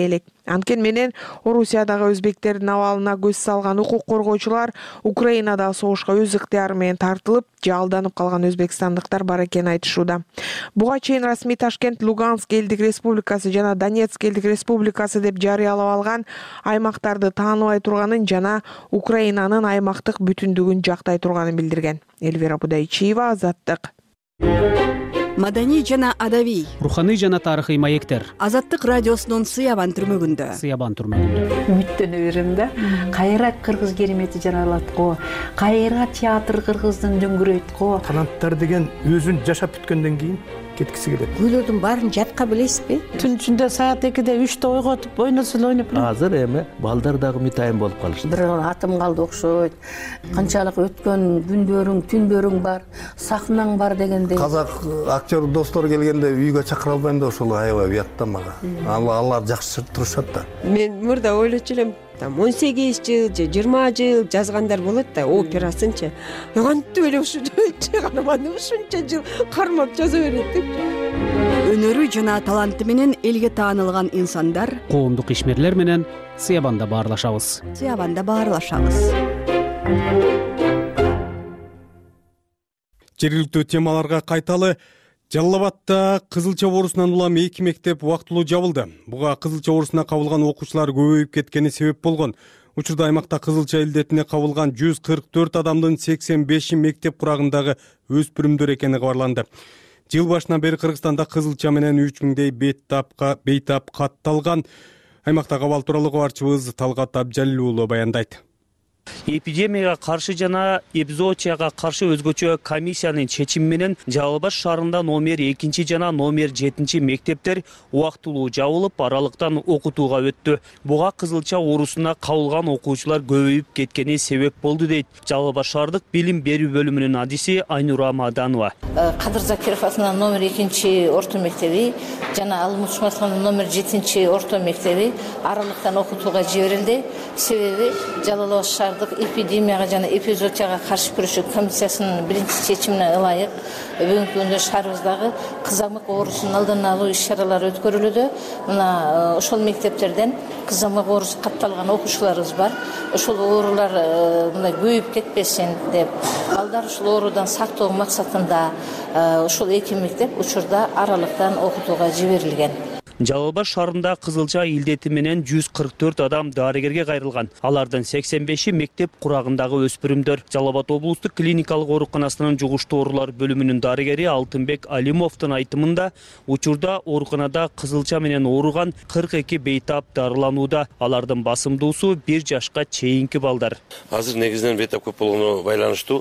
Анткени менен Орусиядагы өзбектердин абалына көз салган укук коргоочулар Украинада согушка өз ыктыяры менен тартылып же алданып калган өзбекстандыктар бар экенин айтышууда. Буга чейин расмий Ташкент Луганск элдик республикасы жана Донецк элдик республикасы деп жарыялап алган аймактарды тааныбай турганын жана Украинанын аймактык бүтүндүгүн жактай турганын билдирген. Эльвира Будайчиева, Азаттык. Маданий жана адабий, руханий жана тарыхый маектер. Азаттык радиосунун Сыябан түрмөгүндө. Үмүттөнө берем да. Кайра кыргыз керемети жаралат го. Кайра театр кыргыздын дөңгөрөйт го. Таланттар деген өзүн жашап бүткөндөн кийин кеткиси келет. Күйлөрдүн баарын жатка билесизби? Түн ичинде саат 2-де 3-те ойготуп ойносо ойноп. Азыр эми балдар дагы митайын болуп калышты. Бир атым калды окшойт. Канчалык өткөн күндөрүң, түндөрүң бар, сахнаң бар дегенде. Казак актер достор келгенде үйгө чакыра албайм да ошол аябай уятта мага. Алар жакшы турушат да. Мен мурда ойлочу элем, 18 жыл же 20 жыл жазгандар болот да, операсынчы. Кантип эле ушунча карманды, ушунча жыл кармап жаза берет деп. Өнөрү жана таланты менен элге таанылган инсандар, коомдук ишмерлер менен Сыябанда баарлашабыз. Жергиликтүү темаларга кайталы. Жалал-Абадта Кызылча боорусунан улам 2 мектеп убактылуу жабылды. Буга Кызылча боорусуна кабылган окуучулар көбөйүп кеткени себеп болгон. Учурда аймакта Кызылча илдетине кабылган 144 адамдын 85 мектеп курагындагы өспүрүмдөр экени кабарланды. Жыл башынан бери Кыргызстанда Кызылча менен 3000дей бейтап катталган. Аймактагы абал тууралуу кабарчыбыз Талгат Абжалил уулу баяндайт. Эпидемияга каршы жана эпизоотияга каршы өзгөчө комиссиянын чечими менен Жалал-Абад шаарында номер 2 жана номер 7 мектептер убактылуу жабылып, аралыктан окутууга өттү. Буга Кызылча оорусуна кабылган окуучулар көбөйүп кеткени себеп болду дейт Жалал-Абад шаардык билим берүү бөлүмүнүн адиси Айнура Маданова. Кадыр Закиров атынан номер 2 орто мектеби жана Алмуш атынан номер 7 орто мектеби аралыктан окутууга жиберилди. Себеби Жалал-Абад шаардык эпидемияга жана эпизоотияга каршы күрөшүү комиссиясынын биринчи чечимине ылайык бүгүнкү күндө шаарыбыздагы кызамык оорусунун алдын алуу иш-чаралары өткөрүлүүдө. Мына ошол мектептерден кызамык оорусу катталган окуучуларыбыз бар. Ошол оорулар мындай көбөйүп кетпесин деп, балдар ушул оорудан сактоо максатында ошол 2 мектеп учурда аралыктан окутууга жиберилген. Жалал-Абад шаарында Кызылча илдети менен 144 адам дарыгерге кайрылган. Алардын 85 мектеп курагындагы өспүрүмдөр. Жалал-Абад облустук клиникалык ооруканасынын жугуштуу оорулар бөлүмүнүн дарыгери Алтынбек Алимовдун айтымында, учурда ооруканада Кызылча менен ооруган 42 бейтап дарыланууда. Алардын басымдуусу 1 жашка чейинки балдар. Азыр негизинен бейтап көп болгону байланыштуу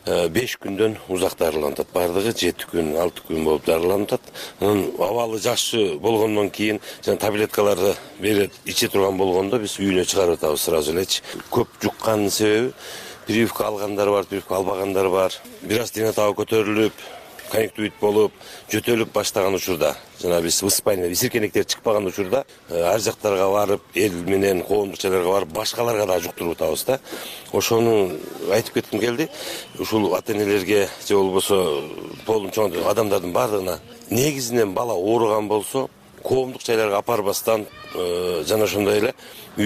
5 күндөн узак дарыланат. Бардыгы 7 күн, 6 күн болуп дарыланат. Анын абалы жакшы болгондон кийин жана таблеткаларды берет иче турган болгондо биз үйүнө чыгарып атабыз сразу элечи. Көп жукканын себеби прививка алгандар бар, прививка албагандар бар. Бир аз дене табы көтөрүлүп, конъюнктивит болуп, жөтөлүп баштаган учурда, жана биз выспание, исиркенектер чыкпаган учурда ар жактарга барып, эл менен коомдук жерлерге барып, башкаларга да жуктуруп атабыз да. Ошону айтып кетким келди. Ушул ата-энелерге же болбосо полун чоң адамдардын бардыгына негизинен бала ооруган болсо, коомдук жайларга апарбастан жана ошондой эле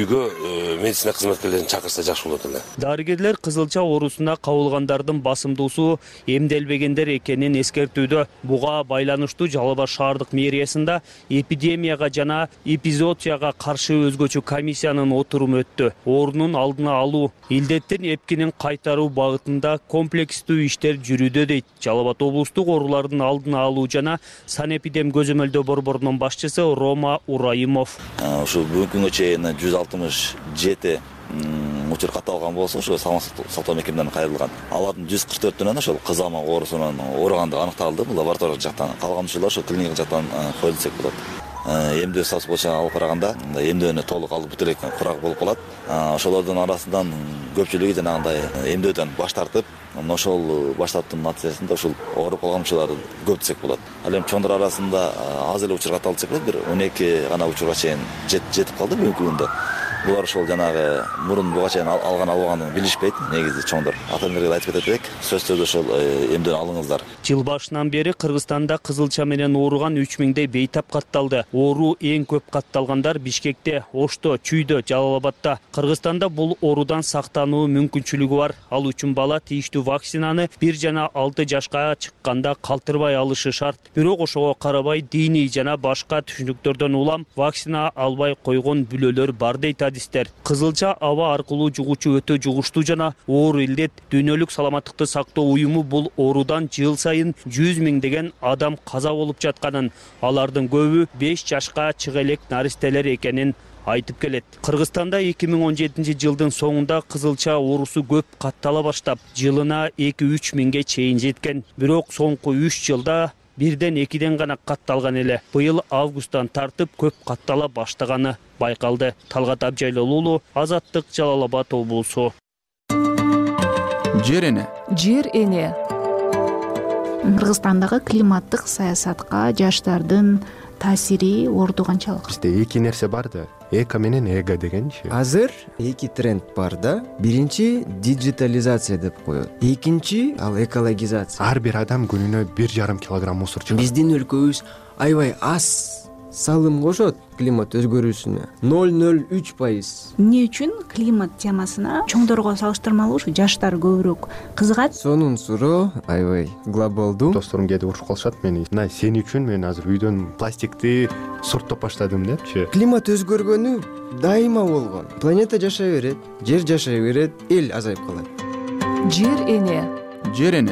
үйгө медицина кызматкерлерин чакырса жакшы болот эле. Дарыгерлер Кызылча оорусуна кабылгандардын басымдуусу эмделбегендер экенин эскертүүдө. Буга байланыштуу Жалал-Абад шаардык мэриясында эпидемияга жана эпизоотияга каршы өзгөчө комиссиянын отуруму өттү. Оорунун алдын алуу, илдеттин эпкинин кайтаруу багытында комплекстүү иштер жүрүүдө дейт Жалал-Абад облустук оорулардын алдын алуу жана санэпидем көзөмөлдөө борборунун башчысы Рома Ураимов. Ошо бүгүнкү күнгө чейин 167 учур катталган болсо, ошо саламаттык сактоо мекемелерине кайрылган. Алардын 144-үнөн ошол кызамык оорусунун ооругандыгы аныкталды. Бул лабораториялык жактан, калган учурлар ошо клиникалык жактан коюлду десек болот. Эмдөө статусу боюнча алып караганда, эмдөөнү толук алып бүтө элек курак болуп калат. Ошолордун арасынан көпчүлүгү жанагындай эмдөөдөн баш тартып, ошол баш тартууунун натыйжасында ушул ооруп калган учурлар көп десек болот. Ал эми чоңдор арасында аз эле учур катталды десек болот, бир 12 гана учурга чейин жетип калды бүгүнкү күндө. булар ошол жанагы мурун буга чейин алган албаганын билишпейт негизи чоңдор. Ата энелерге айтып кетет элек, сөзсүз түрдө ошол эмден алыңыздар. Жыл башынан бери Кыргызстанда кызылча менен ооруган 3000дей бейтап катталды. Оору эң көп катталгандар Бишкекте, Ошто, Чүйдө, Жалал-Абадта. Кыргызстанда бул оорудан сактануу мүмкүнчүлүгү бар. Ал үчүн бала тийиштүү вакцинаны 1 жана 6 жашка чыкканда калтырбай алышы шарт. Бирок ошого карабай диний жана башка түшүнүктөрдөн улам вакцина албай койгон бүлөлөр бар дейт адистер. Кызылча аба аркылуу жугуучу өтө жугуштуу жана оор илдет. Дүйнөлүк саламаттыкты сактоо уюму бул оорудан жыл сайын 100 миңдеген адам каза болуп жатканын, алардын көбү 5 жашка чыга элек наристелер экенин айтып келет. Кыргызстанда 2017 жылдын соңунда кызылча оорусу көп каттала баштап, жылына 2-3 миңге чейин жеткен. Бирок соңку 3 жылда 1-2 гана катталган эле. Быйыл августтан тартып көп каттала баштаганы байкалды. Талгат Абжайлуулу, Азаттык, Жалал-Абад облусу. Жер эне. Жер эне. Кыргызстандагы климаттык саясатка жаштардын таасири орду канчалык? Бизде эки нерсе бар да, эко менен эго дегенчи. Азыр эки тренд бар да. Биринчи диджитализация деп коет. Экинчи ал экологизация. Ар бир адам күнүнө 1,5 килограмм мусор чыгарат. Биздин өлкөбүз аябай аз салым кошот климат өзгөрүүсүнө. 0,03%. Эмне үчүн климат темасына чоңдорго салыштырмалуу ушу жаштар көбүрөөк кызыгат? Сонун суроо аябай глобалдуу. Досторум кээде урушуп калышат мени. Мына сен үчүн мен азыр үйдөн пластикти сурттоп баштадым депчи. Климат өзгөргөнү дайыма болгон. Планета жашай берет, жер жашай берет, эл азайып калат. Жер эне. Жер эне.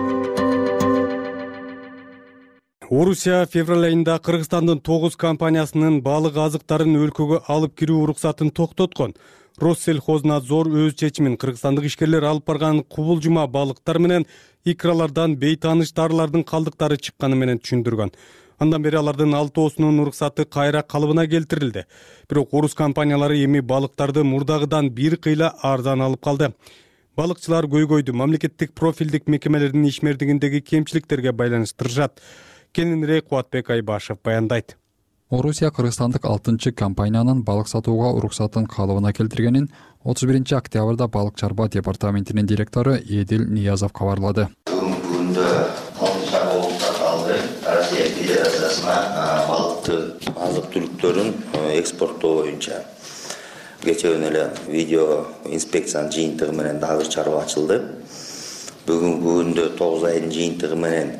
Орусия февраль айында Кыргызстандын 9 компаниясынын балык азыктарын өлкөгө алып кирүү уруксатын токтоткон. Россельхознадзор өз чечимин кыргызстандык ишкерлер алып барган кубулжума балыктар менен икралардан бейтааныш дарылардын калдыктары чыкканы менен түшүндүргөн. Андан бери алардын 6осунун уруксаты кайра калыбына келтирилди. Бирок орус компаниялары эми балыктарды мурдагыдан бир кыйла арзан алып калды. Балыкчылар көйгөйдү мамлекеттик профилдик мекемелердин ишмердигиндеги кемчиликтерге байланыштырышат. Кененирээк Кубатбек Айбашев баяндайт. Орусия кыргызстандык 6 компаниянын балык сатууга уруксатын калыбына келтиргенин 31 октябрда балык чарба департаментинин директору Эдил Ниязов кабарлады. Бүгүндө 6 чарба уруксаты Россия Федерациясына балыктын азык-түлүктөрүн экспорттоо боюнча. Кечээ эле видео инспекциянын жыйынтыгы менен дагы чарба ачылды. Бүгүнкү күндө 9 айдын жыйынтыгы менен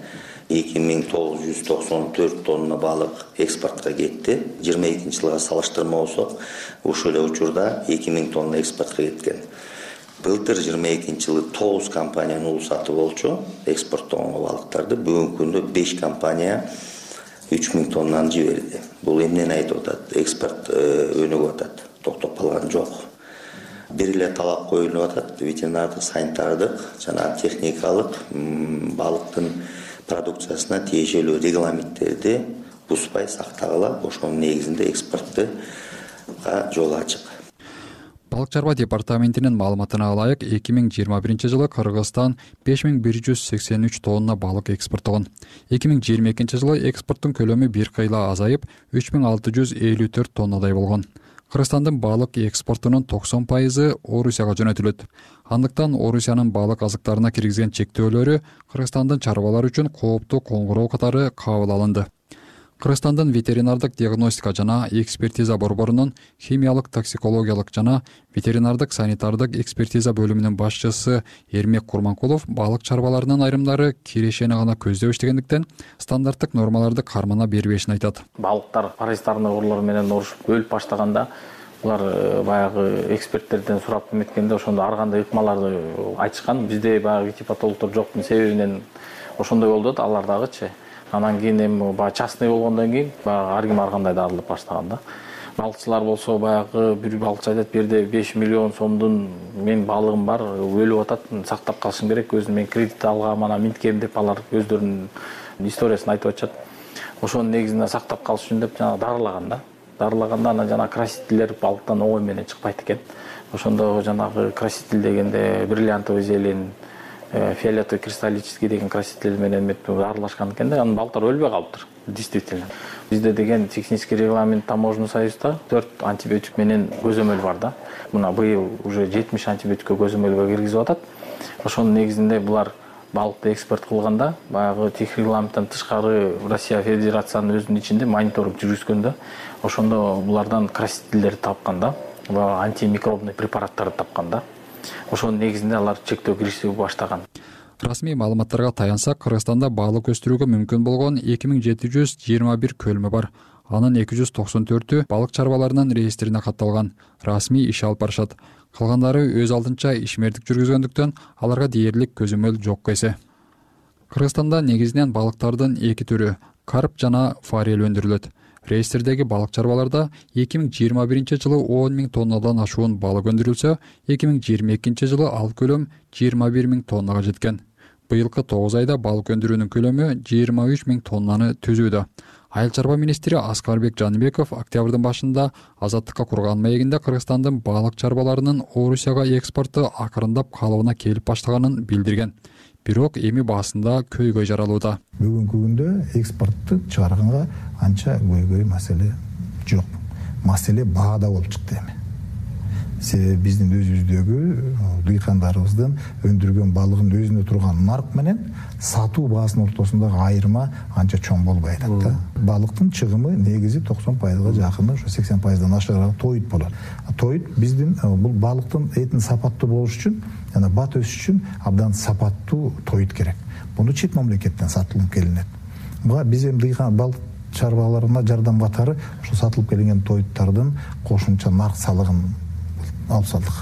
2994 тонна балык экспортко кетти. 22 жылга салыштырма болсок, ушул эле учурда 2000 тонна экспортко кеткен. Былтыр 22 жылы 9 компаниянын улусаты болчу экспорттогон балыктарды. Бүгүнкү күндө 5 компания 3000 тоннаны жиберди. Бул эмнени айтып атат? Экспорт өнүгүп атат, токтоп калган жок. Бир эле талап коюлуп атат, ветеринардык, санитардык жана техникалык балыктын продукциясына тиешелүү регламенттерди бузбай сактагыла, ошонун негизинде экспортко жол ачык. Балык чарба департаментинин маалыматына ылайык, 2021 жылы Кыргызстан 5183 тонна балык экспорттогон. 2022 жылы экспорттун көлөмү бир кыйла азайып, 3654 тоннадай болгон. Кыргызстандын балык экспортунун 90% Орусияга жөнөтүлөт. Андыктан Орусиянын балык азыктарына киргизген чектөөлөрү Кыргызстандын чарбалары үчүн кооптуу коңгуроо катары кабыл алынды. Кыргызстандын ветеринардык диагностика жана экспертиза борборунун химиялык, токсикологиялык жана ветеринардык санитардык экспертиза бөлүмүнүн башчысы Эрмек Курманкулов балык чарбаларынын айрымдары кирешени гана көздөп иштегендиктен стандарттык нормаларды кармана бербешин айтат. Балыктар паразиттардын оорулары менен оорушуп өлүп баштаганда булар баягы эксперттерден сурап эметкенде ошондо ар кандай ыкмаларды айтышкан. Бизде баягы ветипатологдор жоктун себебинен ошондой болду да, алар дагычы. Анан кийин эми частный болгондон кийин ар ким ар кандай дарылап баштаган да. Балыкчылар болсо баягы бир балыкчы айтат, берде 5 миллион сомдун мен балыгым бар, өлүп атат, сактап калышым керек, өзүм мен кредит алгам, анан минткем деп алар өздөрүнүн историясын айтып атышат. Ошонун негизинде сактап калыш үчүн деп жана дарылаган да. Дарылаганда анан жана красителер балыктан оңой менен чыкпайт экен. Ошондо жанагы краситель дегенде бриллиантовый зелень, фиолетовый кристаллический деген краситель менен аралашкан экен да, анын балыктар өлбөй калыптыр. Действительно. Бизде деген технический регламент таможенный союзда 4 антибиотик менен көзөмөл бар да. Мына быйыл уже 70 антибиотикке көзөмөлгө киргизип атат. Ошонун негизинде булар балыкты экспорт кылганда баягы тех регламенттен тышкары Россия Федерациянын өзүнүн ичинде мониторинг жүргүзгөндө ошондо булардан красительдерди тапкан да, антимикробный препараттарды тапкан да. Ошонун негизинде алар чектөө киришип баштаган. Расмий маалыматтарга таянсак, Кыргызстанда балык өстүрүүгө мүмкүн болгон 2721 көлмө бар. Анын 294-ü балык чарбаларынын реестрине катталган. Расмий иш алып барышат. Калгандары өз алдынча ишмердик жүргүзгөндүктөн аларга дээрлик көзөмөл жок эсе. Кыргызстанда негизинен балыктардын 2 түрү карп жана форель өндүрүлөт. Реестрдеги балык чарбаларда 2021 жылы 10 000 тоннадан ашуун балык өндүрүлсө, 2022 жылы ал көлөм 21 000 тоннага жеткен. Быйылкы 9 айда балык өндүрүүнүн көлөмү 23 000 тоннаны түзүүдө. Айыл чарба министри Аскарбек Жаныбеков октябрдын башында азаттыкка курган маегинде Кыргызстандын балык чарбаларынын Орусияга экспорту акырындап калыбына келип баштаганын билдирген. Бирок эми баасында көйгөй жаралууда. Бүгүнкү күндө экспортту чыгарганга анча көйгөй маселе жок. Маселе баада болуп чыкты эми. Себеби биздин өзүбүздөгү дыйкандарыбыздын өндүргөн балыгын өзүнө турган нарк менен сатуу баасынын ортосундагы айырма анча чоң болбой атат да. Балыктын чыгымы негизи 90%га жакыны, ошо 80%дан ашыгыраак тоют болот. Тоют биздин бул балыктын этин сапаттуу болуш үчүн, жана бат өсүш үчүн абдан сапаттуу тоют керек. Муну чет мамлекеттен сатылып келинет. Буга биз эми дыйкан балык чарбаларына жардам катары ошо сатылып келинген тоюттардын кошумча нарк салыгын алып салдык.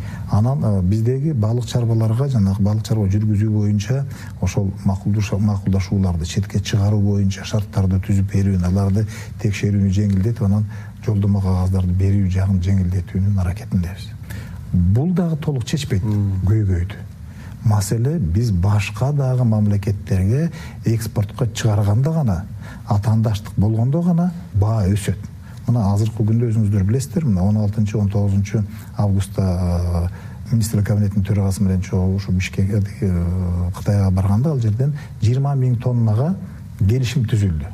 Анан биздеги балык чарбаларга жана балык чарба жүргүзүү боюнча ошол макулдашууларды четке чыгаруу боюнча шарттарды түзүп берүү, аларды текшерүүнү жеңилдетип, анан жолдомо кагаздарды берүү жагын жеңилдетүүнүн аракетиндебиз. Бул дагы толук чечпейт көйгөйдү. Маселе биз башка дагы мамлекеттерге экспортко чыгарганда гана, атаандаштык болгондо гана баа өсөт. Мына азыркы күндө өзүңүздөр билесиздер, мына 16-19 августта министрлик кабинетинин төрагасы менен чогуу ушу Бишкекке Кытайга барганда ал жерден 20 000 тоннага келишим түзүлдү.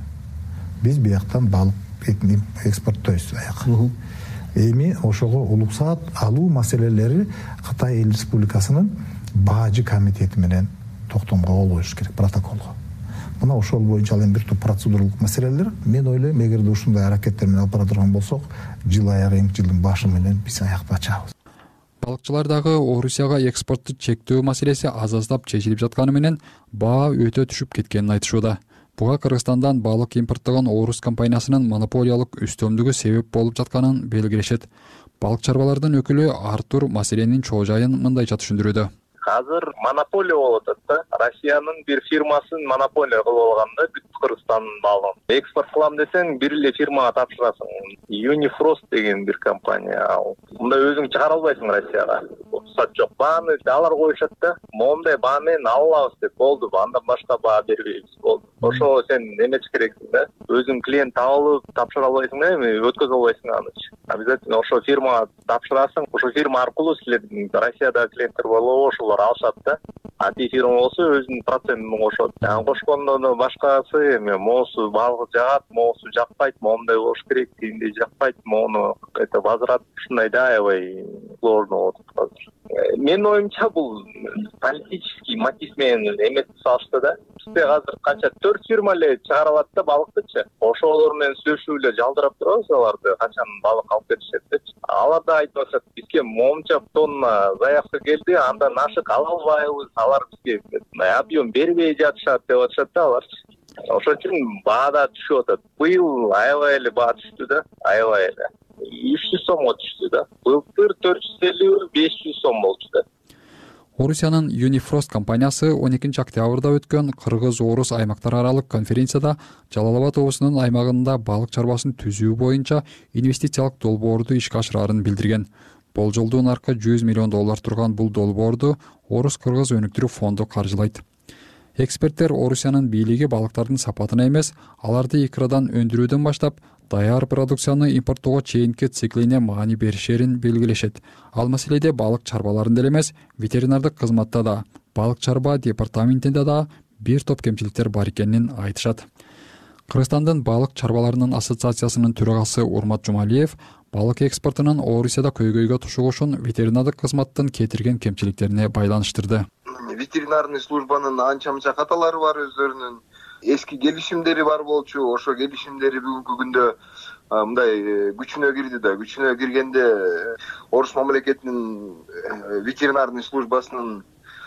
Биз бияктан балык этин экспорттойбуз аяка. Эми ошого уруксаат алуу маселелери Кытай Эл Республикасынын баажы комитети менен токтомго кол коюш керек, протоколго. Мына ошол боюнча ал эми бир топ процедуралык маселелер. Мен ойлойм, эгерде ушундай аракеттер менен алып бара турган болсок, жыл аягы, жылдын башы менен биз аякты ачабыз. Балыкчылар дагы Орусияга экспортту чектөө маселеси аз-аздап чечилип жатканы менен баа өтө түшүп кеткенин айтышууда. Буга Кыргызстандан балык импорттогон Орус компаниясынын монополиялык үстөмдүгү себеп болуп жатканын белгилешет. Балык чарбалардын өкүлү Артур маселенин чоо жайын мындайча түшүндүрүүдө. Азыр монополия болуп атат да. Россиянын бир фирмасын монополия кылып алганда бүт Кыргызстандын балын. Экспорт кылам десең, бир эле фирмага тапшырасың. Unifrost деген бир компания. Мында өзүң чыгара албайсың Россияга. Рұқсат жок. Бааны алар коюшат да. Момундай баа менен ала алабыз деп болду. Андан башка баа бербейбиз болду. Ошо сен эмеч керексиң да. Өзүң клиент алып тапшыра албайсың да, эми өткөзө албайсың аны. Обязательно ошо фирмага тапшырасың. Ошо фирма аркылуу силердин Россияда клиенттер болобу, ошолор алышат да. А ти фирма болсо өзүнүн процентин кошот. Кошкондон башкасы эми моусу балык жагат, моусу жакпайт, момундай болуш керек, тигиндей жакпайт, моуну это возврат ушундай да аябай сложно болуп атат азыр. Менин оюмча бул политический мотив менен эмести салышты да. Бизде азыр канча 4 фирма эле чыгара алат да балыктычы. Ошолор менен сүйлөшүп эле жалдырап турабыз аларды, качан балык алып кетишет депчи. Алар да айтып атышат, бизге момунча тонна заявка келди, андан ашык ала албайбыз. Алар бизге объем бербей жатышат деп атышат да алар. Ошон үчүн баада түшүп атат. Быйыл аябай эле баа түштү да, аябай эле. 300 сомго түштү да. Былтыр 450-500 сом болчу да. Орусиянын Unifrost компаниясы 12 октябрда өткөн Кыргыз-Орус аймактар аралык конференцияда Жалал Абад облусунун аймагында балык чарбасын түзүү боюнча инвестициялык долбоорду ишке ашырарын билдирген. Болжолдуу наркы $100 миллион турган бул долбоорду Орус-Кыргыз өнүктүрүү фонду каржылайт. Эксперттер Орусиянын бийлиги балыктардын сапатына эмес, аларды икрадан өндүрүүдөн баштап, даяр продукцияны импорттоого чейинки циклине маани беришерин белгилешет. Ал маселеде балык чарбаларында эле эмес, ветеринардык кызматта да балык чарба департаментинде да бир топ кемчиликтер бар экенин айтышат. Кыргызстандын балык чарбаларынын ассоциациясынын төрагасы Урмат Жумалиев балык экспортунун Орусияда көйгөйгө тушугушун ветеринардык кызматтын кетирген кемчиликтерине байланыштырды. Ветеринарный службанын анча мынча каталары бар, өздөрүнүн эски келишимдери бар болчу. Ошо келишимдери бүгүнкү күндө мындай күчүнө кирди да. Күчүнө киргенде Орус мамлекетинин ветеринарный службасынын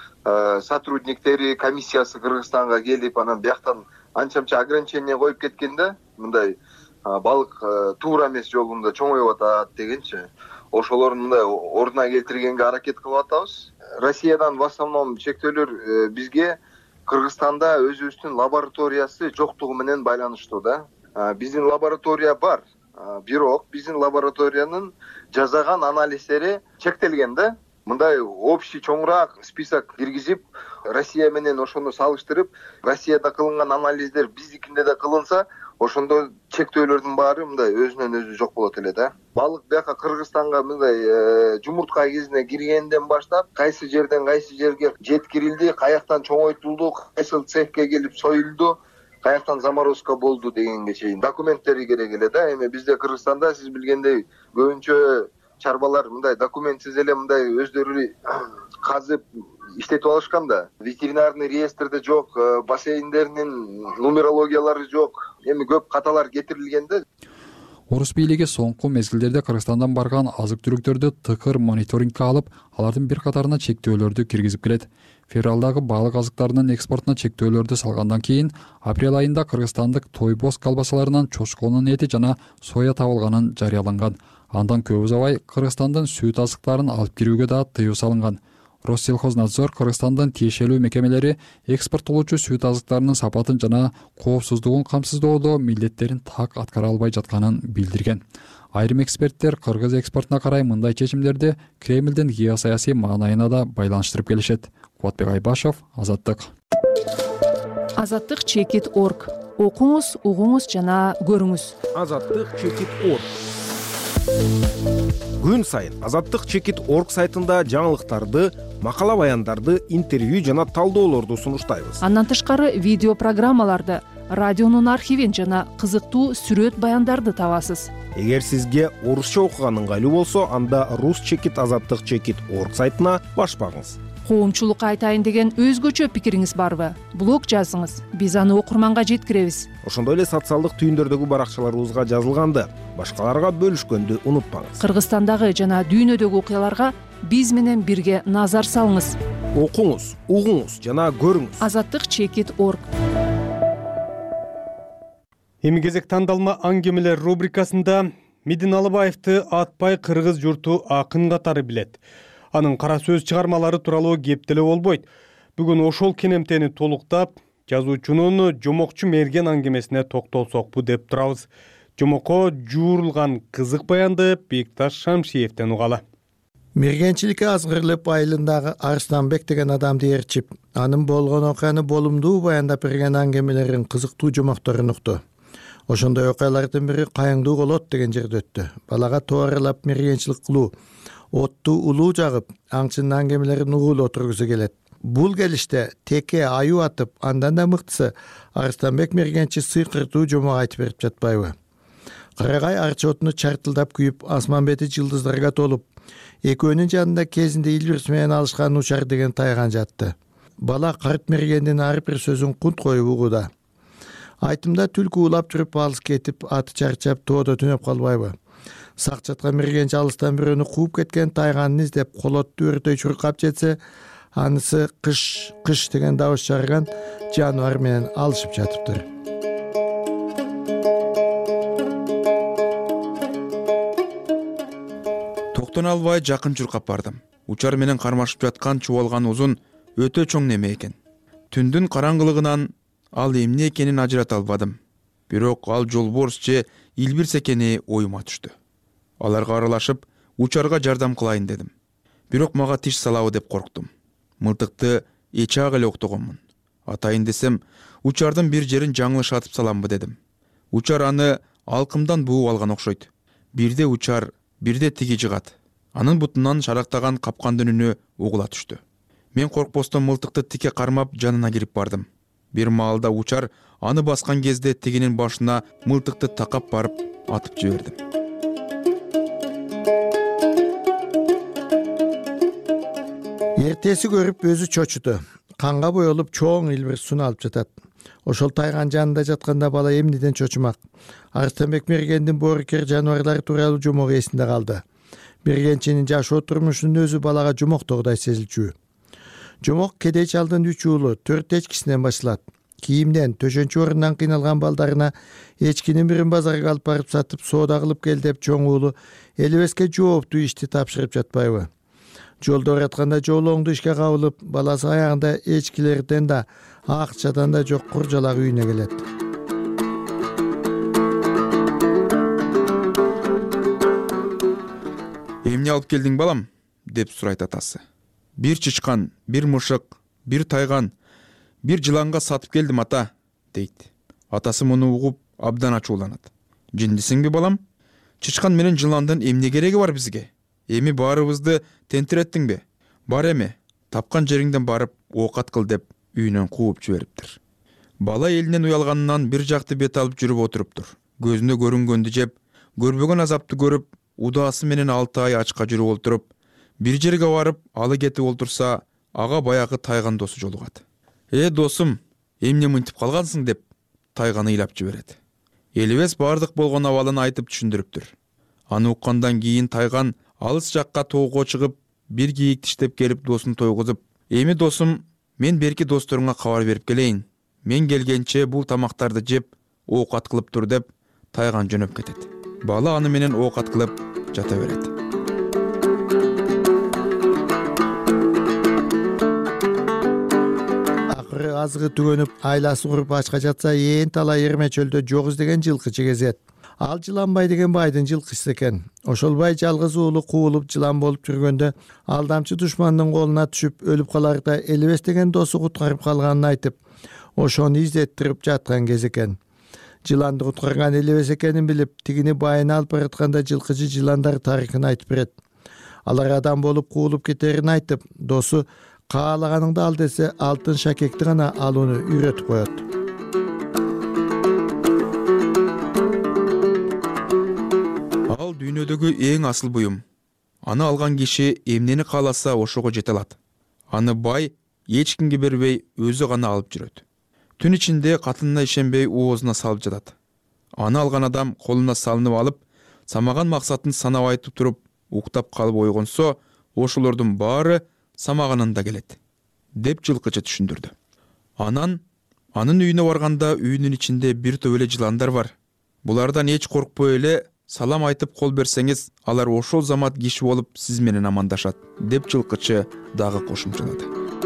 сотрудниктери комиссиясы Кыргызстанга келип, анан бияктан анча-мынча ограничение коюп кеткенде, мындай балык туура эмес жолунда чоңоюп атат дегенчи. Ошолорун мындай ордуна келтиргенге аракет кылып атабыз. Россиядан в основном чектөөлөр бизге Кыргызстанда өзүбүздүн лабораториясы жоктугу менен байланыштуу да. Биздин лаборатория бар, бирок биздин лабораториянын жасаган анализдери чектелген да. Мындай общий чоңураак список киргизип, Россия менен ошону салыштырып, Россияда кылынган анализдер биздикинде да кылынса, ошондо чектөөлөрдүн баары мындай өзүнөн өзү жок болот эле да. Балык бияка Кыргызстанга мындай жумуртка кезине киргенден баштап, кайсы жерден кайсы жерге жеткирилди, каяктан чоңойтулду, кайсы цехке келип союлду, каяктан заморозка болду дегенге чейин документтери керек эле да. Эми бизде Кыргызстанда сиз билгендей көбүнчө чарбалар мындай документсиз эле мындай өздөрү казып иштетип алышкан да. Ветеринарный реестрде жок, бассейндеринин нумерологиялары жок. Эми көп каталар кетирилгенде. Орус бийлиги соңку мезгилдерде Кыргызстандан барган азык-түлүктөрдү тыкыр мониторингге алып, алардын бир катарына чектөөлөрдү киргизип келет. Февралдагы балык азыктарынын экспортуна чектөөлөрдү салгандан кийин апрель айында кыргызстандык тойбоз колбасаларынан чочконун эти жана соя табылганын жарыяланган. Андан көп узабай Кыргызстандын сүт азыктарын алып кирүүгө да тыюу салынган. Россельхознадзор Кыргызстандын тиешелүү мекемелери экспорттолуучу сүт азыктарынын сапатын жана коопсуздугун камсыздоодо милдеттерин так аткара албай жатканын билдирген. Айрым эксперттер кыргыз экспортуна карай мындай чечимдерди Кремлдин геосаясий маанайына да байланыштырып келишет. Кубатбек Айбашев, Азаттык. Азаттык чекит.org. Окуңуз, угуңуз жана көрүңүз. Азаттык чекит.org. Күн сайын Азаттык чекит.org сайтында жаңылыктарды, макала баяндарды, интервью жана талдоолорду сунуштайбыз. Андан тышкары видео программаларды, радионун архивин жана кызыктуу сүрөт баяндарды табасыз. Эгер сизге орусча окуган ыңгайлуу болсо, анда рус чекит азаттык чекит.org сайтына башпагыңыз. Коомчулукка айтайын деген өзгөчө пикириңиз барбы? Блог жазыңыз, биз аны окурманга жеткиребиз. Ошондой эле социалдык түйүндөрдөгү баракчаларыбызга жазылганды, башкаларга бөлүшкөндү унутпаңыз. Кыргызстандагы жана дүйнөдөгү окуяларга биз менен бирге назар салыңыз. Окуңуз, угуңуз жана көрүңүз. Азаттык чекит.org. Эми кезек тандалма аңгемелер рубрикасында Медин Алыбаевди атпай кыргыз журту акын катары билет. Анын кара сөз чыгармалары тууралуу кеп деле болбойт. Бүгүн ошол кенемтени толуктап, жазуучунун жомокчу мерген аңгемесине токтолсокпу деп турабыз. Жомокко жуурулган кызык баянды Бекташ Шамшиевден угалы. Мергенчиликке азгырылып айылындагы Арыстанбек деген адамды ээрчип, анын болгон окуяны болумдуу баяндап берген аңгемелерин кызыктуу жомокторун укту. Ошондой окуялардын бири Кайыңдуу колот деген жерде өттү. Балага тоо аралап мергенчилик кылуу, отту улуу жагып, аңчынын аңгемелерин угулуу отургусу келет. Бул келиште теке аю атып, андан да мыктысы Арыстанбек мергенчи сыйкыртуу жомок айтып берип жатпайбы? Карагай арча отуну чартылдап күйүп, асман бети жылдыздарга толуп, экөөнүн жанында кезинде илбирс менен алышкан учар деген тайган жатты. Бала карт мергендин ар бир сөзүн кунт коюп угууда. Айтымда түлкү улап жүрүп алыс кетип, аты чарчап тоодо түнөп калбайбы? Сак жаткан мергенчи алыстан бирөөнү кууп кеткен тайганын издеп, колотту өртөй чуркап жетсе, анысы кыш кыш деген дабыш чыгарган жаныбар менен алышып жатыптыр. Токтоно албай жакын чуркап бардым. Учар менен кармашып жаткан чубалган узун өтө чоң неме экен. Түндүн караңгылыгынан ал эмне экенин ажырата албадым. Бирок ал жолборс же илбирс экени оюма түштү. Аларга аралашып, учарга жардам кылайын дедим. Бирок мага тиш салабы деп корктум. Мылтыкты эчак эле октогонмун. Атайын десем, учардын бир жерин жаңылыш атып саламбы дедим. Учар аны алкымдан бууп алган окшойт. Бирде учар, бирде тиги жыгат. Анын бутунан шарактаган капкандын үнү угула түштү. Мен коркпостон мылтыкты тике кармап жанына кирип бардым. Бир маалда учар аны баскан кезде тигинин башына мылтыкты такап барып атып жибердим. Эртеси көрүп өзү чочуду. Канга боелуп чоң эл бир суна алып жатат. Ошол тайган жанында жатканда бала эмнеден чочумак? Арыстанбек Мергендин боорукер жаныбарлар тууралуу жомогу эсинде калды. Мергенчинин жашоо турмушунун өзү балага жомоктогудай сезилчү. Жомок кедей чалдын 3 уулу 4 эчкисинен башылат. Кийимден, төшөнчү орундан кыйналган балдарына эчкинин бирин базарга алып барып сатып соода кылып кел деп чоң уулу элебеске жооптуу ишти тапшырып жатпайбы? Жолдо баратканда жоолоңду ишке кабылып, баласы аягында эчкилерден да, акчадан да жок куржалак үйүнө келет. Эмне алып келдиң балам? Деп сурайт атасы. Бир чычкан, бир мышык, бир тайган, бир жыланга сатып келдим ата, дейт. Атасы муну угуп абдан ачууланат. Жиндисиңби балам? Чычкан менен жыландын эмне кереги бар бизге? Эми баарыбызды тентиреттиңби? Бар эми, тапкан жериңден барып оокат кыл деп үйүнөн кууп жибериптир. Бала элинен уялганынан бир жакты бет алып жүрүп отуруптур. Көзүнө көрүнгөндү жеп, көрбөгөн азапты көрүп, удаасы менен 6 ай ачка жүрүп отуруп, бир жерге барып алы кетип олтурса, ага баягы тайган досу жолугат. Досум, эмне мынтип калгансың деп тайганы ыйлап жиберет. Элебес бардык болгон абалын айтып түшүндүрүптүр. Аны уккандан кийин тайган алыс жакка тоого чыгып, бир кийик тиштеп келип доосун тойгузуп, эми досум, мен берки досторуңа кабар берип келейин. Мен келгенче бул тамактарды жеп, оокат кылып тур деп тайган жөнөп кетет. Бала аны менен оокат кылып жата берет. Акыры азыгы түгөнүп, айласы куруп ачка жатса, ээн талай эрме чөлдө жок издеген жылкычы кезет. Ал Жыланбай деген байдын жылкычысы экен. Ошол бай жалгыз уулу куулуп жылан болуп жүргөндө, алдамчы душмандын колуна түшүп өлүп каларда Элебес деген досу куткарып калганын айтып, ошону издеттирип жаткан кез экен. Жыланды куткарган Элебес экенин билип, тигини байына алып баратканда жылкычы жыландар тарыхын айтып берет. Алар адам болуп куулуп кетерин айтып, досу каалаганыңды ал десе, алтын шакекти гана алууну үйрөтүп коет. Ал дүйнөдөгү эң асыл буюм. Аны алган киши эмнени кааласа ошого жете алат. Аны бай эч кимге бербей өзү гана алып жүрөт. Түн ичинде катынына ишенбей оозуна салып жатат. Аны алган адам колуна салынып алып, самаган максатын санап айтып туруп, уктап калып ойгонсо, ошолордун баары самаганында келет, деп жылкычы түшүндүрдү. Анан анын үйүнө барганда үйүнүн ичинде бир топ эле жыландар бар. Булардан эч коркпой эле салам айтып кол берсеңиз, алар ошол замат киши болуп сиз менен амандашат, деп жылкычы дагы кошумчалады.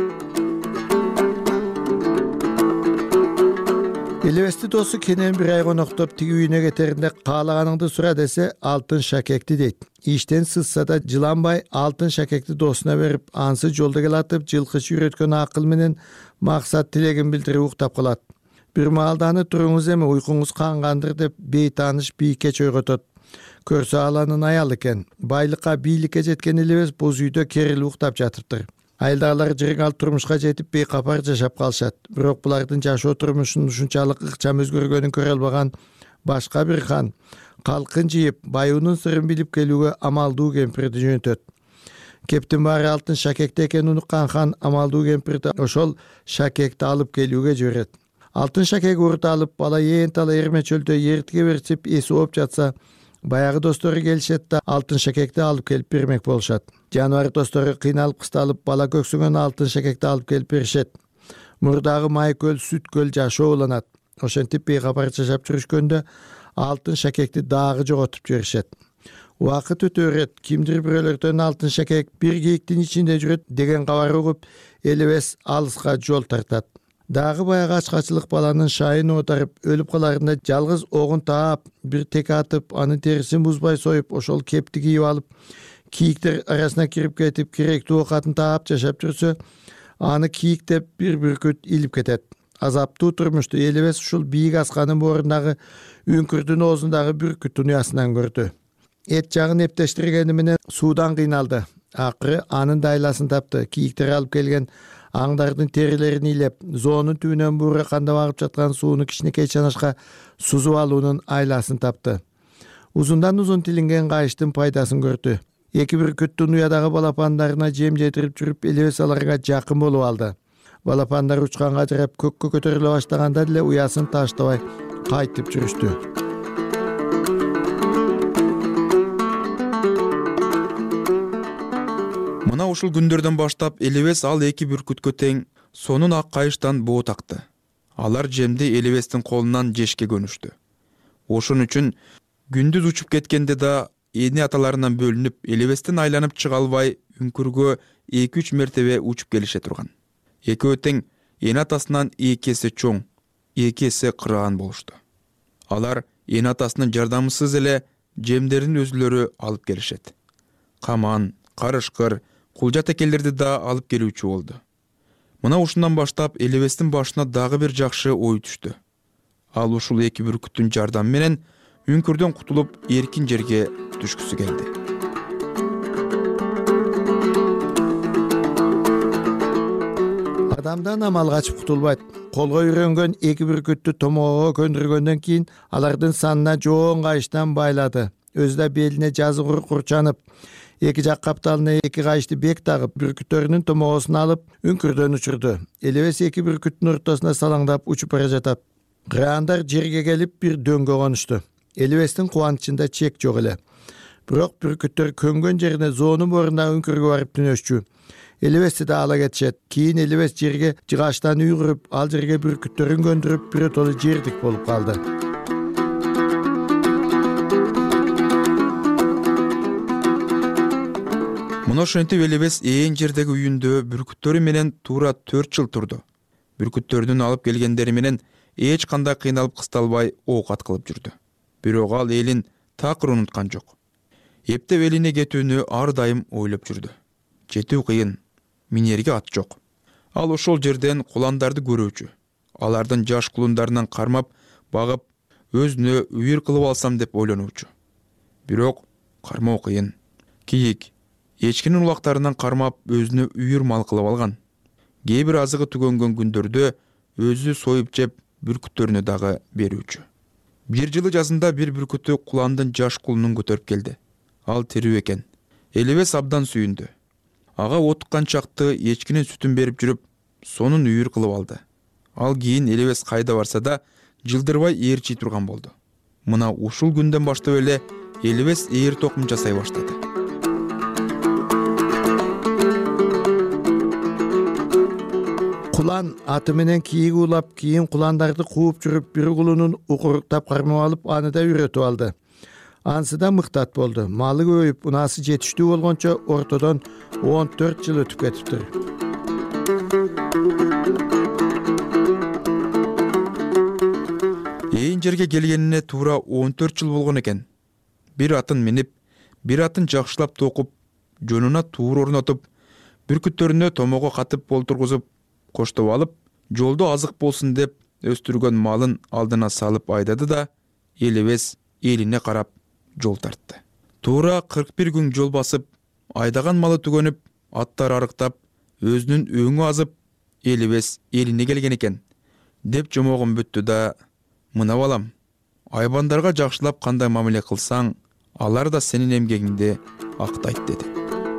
Элебести досу кенен бир ай коноктоп тиги үйүнө кетеринде каалаганыңды сура десе, алтын шакекти дейт. Иштен сызса да Жыланбай алтын шакекти досуна берип, ансы жолдо келатып, жылкычы үйрөткөн акыл менен максат тилегин билдирип уктап калат. Бир маалда аны туруңуз эми, уйкуңуз кангандыр деп бейтааныш бийикке чойготот. Көрсө аланын аялы экен. Байлыкка, бийликке жеткен Элебес боз үйдө керилип уктап жатыптыр. Айылдагылар жырыңал турмушка жетип бейкапар жашап калышат. Бирок булардын жашоо турмушунун ушунчалык ыкчам өзгөргөнүн көрө албаган башка бир хан калкын жыйып, баюунун сырын билип келүүгө амалдуу кемпирди жөнөтөт. Кептин баары алтын шакекте экенин уккан хан амалдуу кемпирди ошол шакекти алып келүүгө жиберет. Алтын шакек урут алып, бала ээн талай эрме чөлдө эртиге берчип эси ооп жатса, баягы достору келишет да алтын шакекти алып келип бермек болушат. Жаныбар достору кыйналып кысталып, бала көксөгөн алтын шакекти алып келип беришет. Мурдагы май көл, сүт көл жашоо уланат. Ошентип бейкапар жашап жүрүшкөндө алтын шакекти дагы жоготуп жиберишет. Убакыт өтө берет. Кимдир бирөөлөрдөн алтын шакек бир кийиктин ичинде жүрөт деген кабар угуп, Элебес алыска жол тартат. Дагы баягы ачкачылык баланын шайын отарып, өлүп каларында жалгыз огун таап, бир теке атып, анын терисин бузбай союп, ошол кепти кийип алып, кийиктер арасына кирип кетип, керектүү оокатын таап жашап жүрсө, аны кийик деп бир бүркүт илип кетет. Азаптуу турмушту Элебес ушул бийик асканын боорундагы үңкүрдүн оозундагы бүркүттүн уясынан көрдү. Эт жагын эптештиргени менен суудан кыйналды. акыры анын да айласын тапты. Кийиктер алып келген аңдардын терилерин ыйлеп, зоонун түбүнөн буура кандап агып жаткан сууну кичинекей чанашка сузуп алуунун айласын тапты. Узундан узун тилинген кайыштын пайдасын көрдү. Эки бүркүттүн уядагы балапандарына жем жетирип жүрүп, элебес аларга жакын болуп алды. Балапандар учканга жарап көккө көтөрүлө баштаганда деле уясын таштабай кайтып жүрүштү. Мына ушул күндөрдөн баштап элебес ал эки бүркүткө тең сонун ак кайыштан боо такты. Алар жемди элебестин колунан жешке көнүштү. Ошон үчүн күндүз учуп кеткенде да эне аталарынан бөлүнүп, элебестен айланып чыга албай үңкүргө 2-3 мертебе учуп келише турган. Экөө тең эне атасынан 2 эсе чоң, 2 эсе кыраган болушту. Алар эне атасынын жардамысыз эле жемдерин өзүлөрү алып келишет. Каман, карышкыр, кулжа текелерди да алып келүүчү болду. Мына ушундан баштап элебестин башына дагы бир жакшы ой түштү. Ал ушул эки бүркүттүн жардамы менен үңкүрдөн кутулуп эркин жерге түшкүсү келди. Адамдан амал качып кутулбайт. Колго үйрөнгөн эки бүркүттү томоого көндүргөндөн кийин алардын санына жоон кайыштан байлады. Өзү да белине жазы курчанып, эки жак капталына эки кайышты бек тагып, бүркүттөрүнүн томоосун алып, үңкүрдөн учурду. Элебес эки бүркүттүн ортосуна салаңдап учуп бара жатат. Кыраандар жерге келип бир дөңгө конушту. Элебестин кубанычында чек жок эле. Бирок бүркүттөр көнгөн жерине зоонун борунда үңкүргө барып түнөшчү. Элебести да ала кетишет. Кийин элебес жерге жыгачтан үй куруп, ал жерге бүркүттөрүн көндүрүп, биротоло жердик болуп калды. Мына ошентип элебес ээн жердеги үйүндө бүркүттөрү менен туура 4 жыл турду. Бүркүттөрүнүн алып келгендери менен эч кандай кыйналып кысталбай оокат кылып жүрдү. Бирок ал элин такыр унуткан жок. Эптеп элине кетүүнү ар дайым ойлоп жүрдү. Жетүү кыйын, минерге ат жок. Ал ошол жерден куландарды көрүүчү. Алардын жаш кулундарынан кармап, багып, өзүнө үйүр кылып алсам деп ойлонуучу. Бирок кармоо кыйын. Кийик, эчкинин улактарынан кармап, өзүнө үйүр мал кылып алган. Кээ бир азыгы түгөнгөн күндөрдө өзү союп жеп, бүркүттөрүнө дагы берүүчү. Бир жылы жазында бир бүркүттү куландын жаш кулунун көтөрүп келди. Ал тирүү экен. Элебес абдан сүйүндү. Ага отуккан чакты эчкинин сүтүн берип жүрүп, сонун үйүр кылып алды. Ал кийин элебес кайда барса да жылдырбай ээрчий турган болду. Мына ушул күндөн баштап эле элебес ээр токум жасай баштады. Кулан аты менен кийик улап, кийин куландарды кууп жүрүп, бир кулунун укуруктап кармап алып, аны да үйрөтүп алды. Ансы да мыктат болду. Малы көбөйүп, унаасы жетиштүү болгончо ортодон 14 жыл өтүп кетиптир. Ээн жерге келгенине туура 14 жыл болгон экен. Бир атын минип, бир атын жакшылап токуп, жонуна туура орнотуп, бүркүттөрүнө томого катып олтургузуп, коштоп алып, жолдо азык болсун деп өстүргөн малын алдына салып айдады да, элебес элине карап жол тартты. Туура 41 күн жол басып, айдаган малы түгөнүп, аттар арыктап, өзүнүн өңү азып, элебес элине келген экен. Деп жомогун бүттү да, мына балам, айбандарга жакшылап кандай мамиле кылсаң, алар да сенин эмгегиңди актайт деди.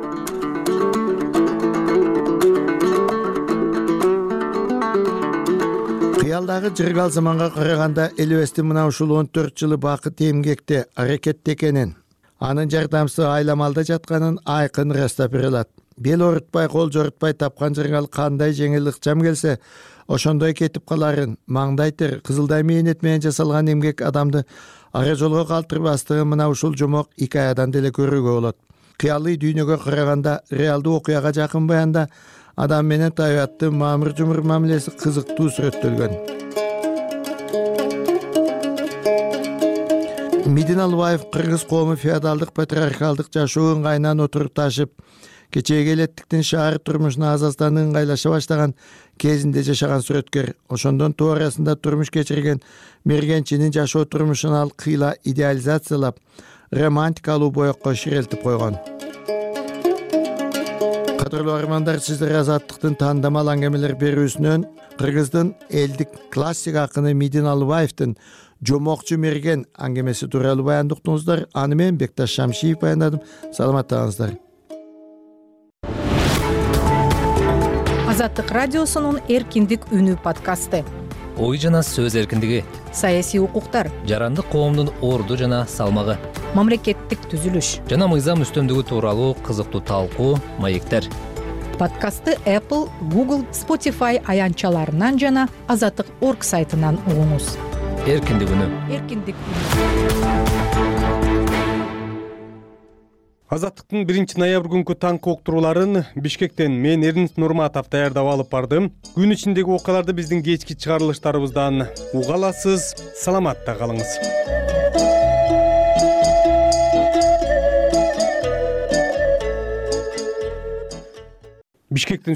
Кыялдагы жыргал заманга караганда элебестин мына ушул 14 жылы бакыт эмгекте, аракетте экенин, анын жардамчысы айламалда жатканын айкын ырастап бере алат. Бел орутпай, кол жорутпай тапкан жыргал кандай жеңил ыкчам келсе, ошондой кетип каларын, маңдайтыр, кызылдай мээнет менен жасалган эмгек адамды ара жолго калтырбастыгын мына ушул жомок икаядан деле көрүүгө болот. Кыялый дүйнөгө караганда реалдуу окуяга жакын баянда адам менен табиаттын мамыр-жумур мамилеси кызыктуу сүрөттөлгөн. Мидин Албаев кыргыз коому феодалдык патриархалдык жашоо ыңгайынан отуруп ташып, кечээги элеттиктин шаар турмушуна азаздан ыңгайлаша баштаган кезинде жашаган сүрөткөр. Ошондон тоо арасында турмуш кечирген мергенчинин жашоо турмушун ал кыйла идеализациялап, романтикалуу боекко ширелтип койгон. Кадырлуу армандар, сиздер Азаттыктын тандамал аңгемелер берүүсүнөн Кыргыздын элдик классик акыны Мидин Алыбаевдин Жомокчу мерген аңгемеси тууралуу баяндыктыңыздар. Аны мен Бекташ Шамшиев баяндадым. Саламаттаңыздар. Азаттык радиосунун эркиндик үнү подкасты. Ой жана сөз эркиндиги, Саясий укуктар, жарандык коомдун орду жана салмагы, мамлекеттик түзүлүш жана мыйзам үстөмдүгү тууралуу кызыктуу талкуу, маектер. Подкастты Apple, Google, Spotify аянтчаларынан жана Азаттык.org сайтынан угуңуз. Эркиндик үнү. Эркиндик үнү. Азаттыктын 1-ноябрь күнкү таңкы уктурууларын Бишкектен мен Эрнст Нурматов даярдап алып бардым. Күн ичиндеги окуяларды биздин кечки чыгарылыштарыбыздан уга аласыз. Саламатта калыңыз. Бишкектин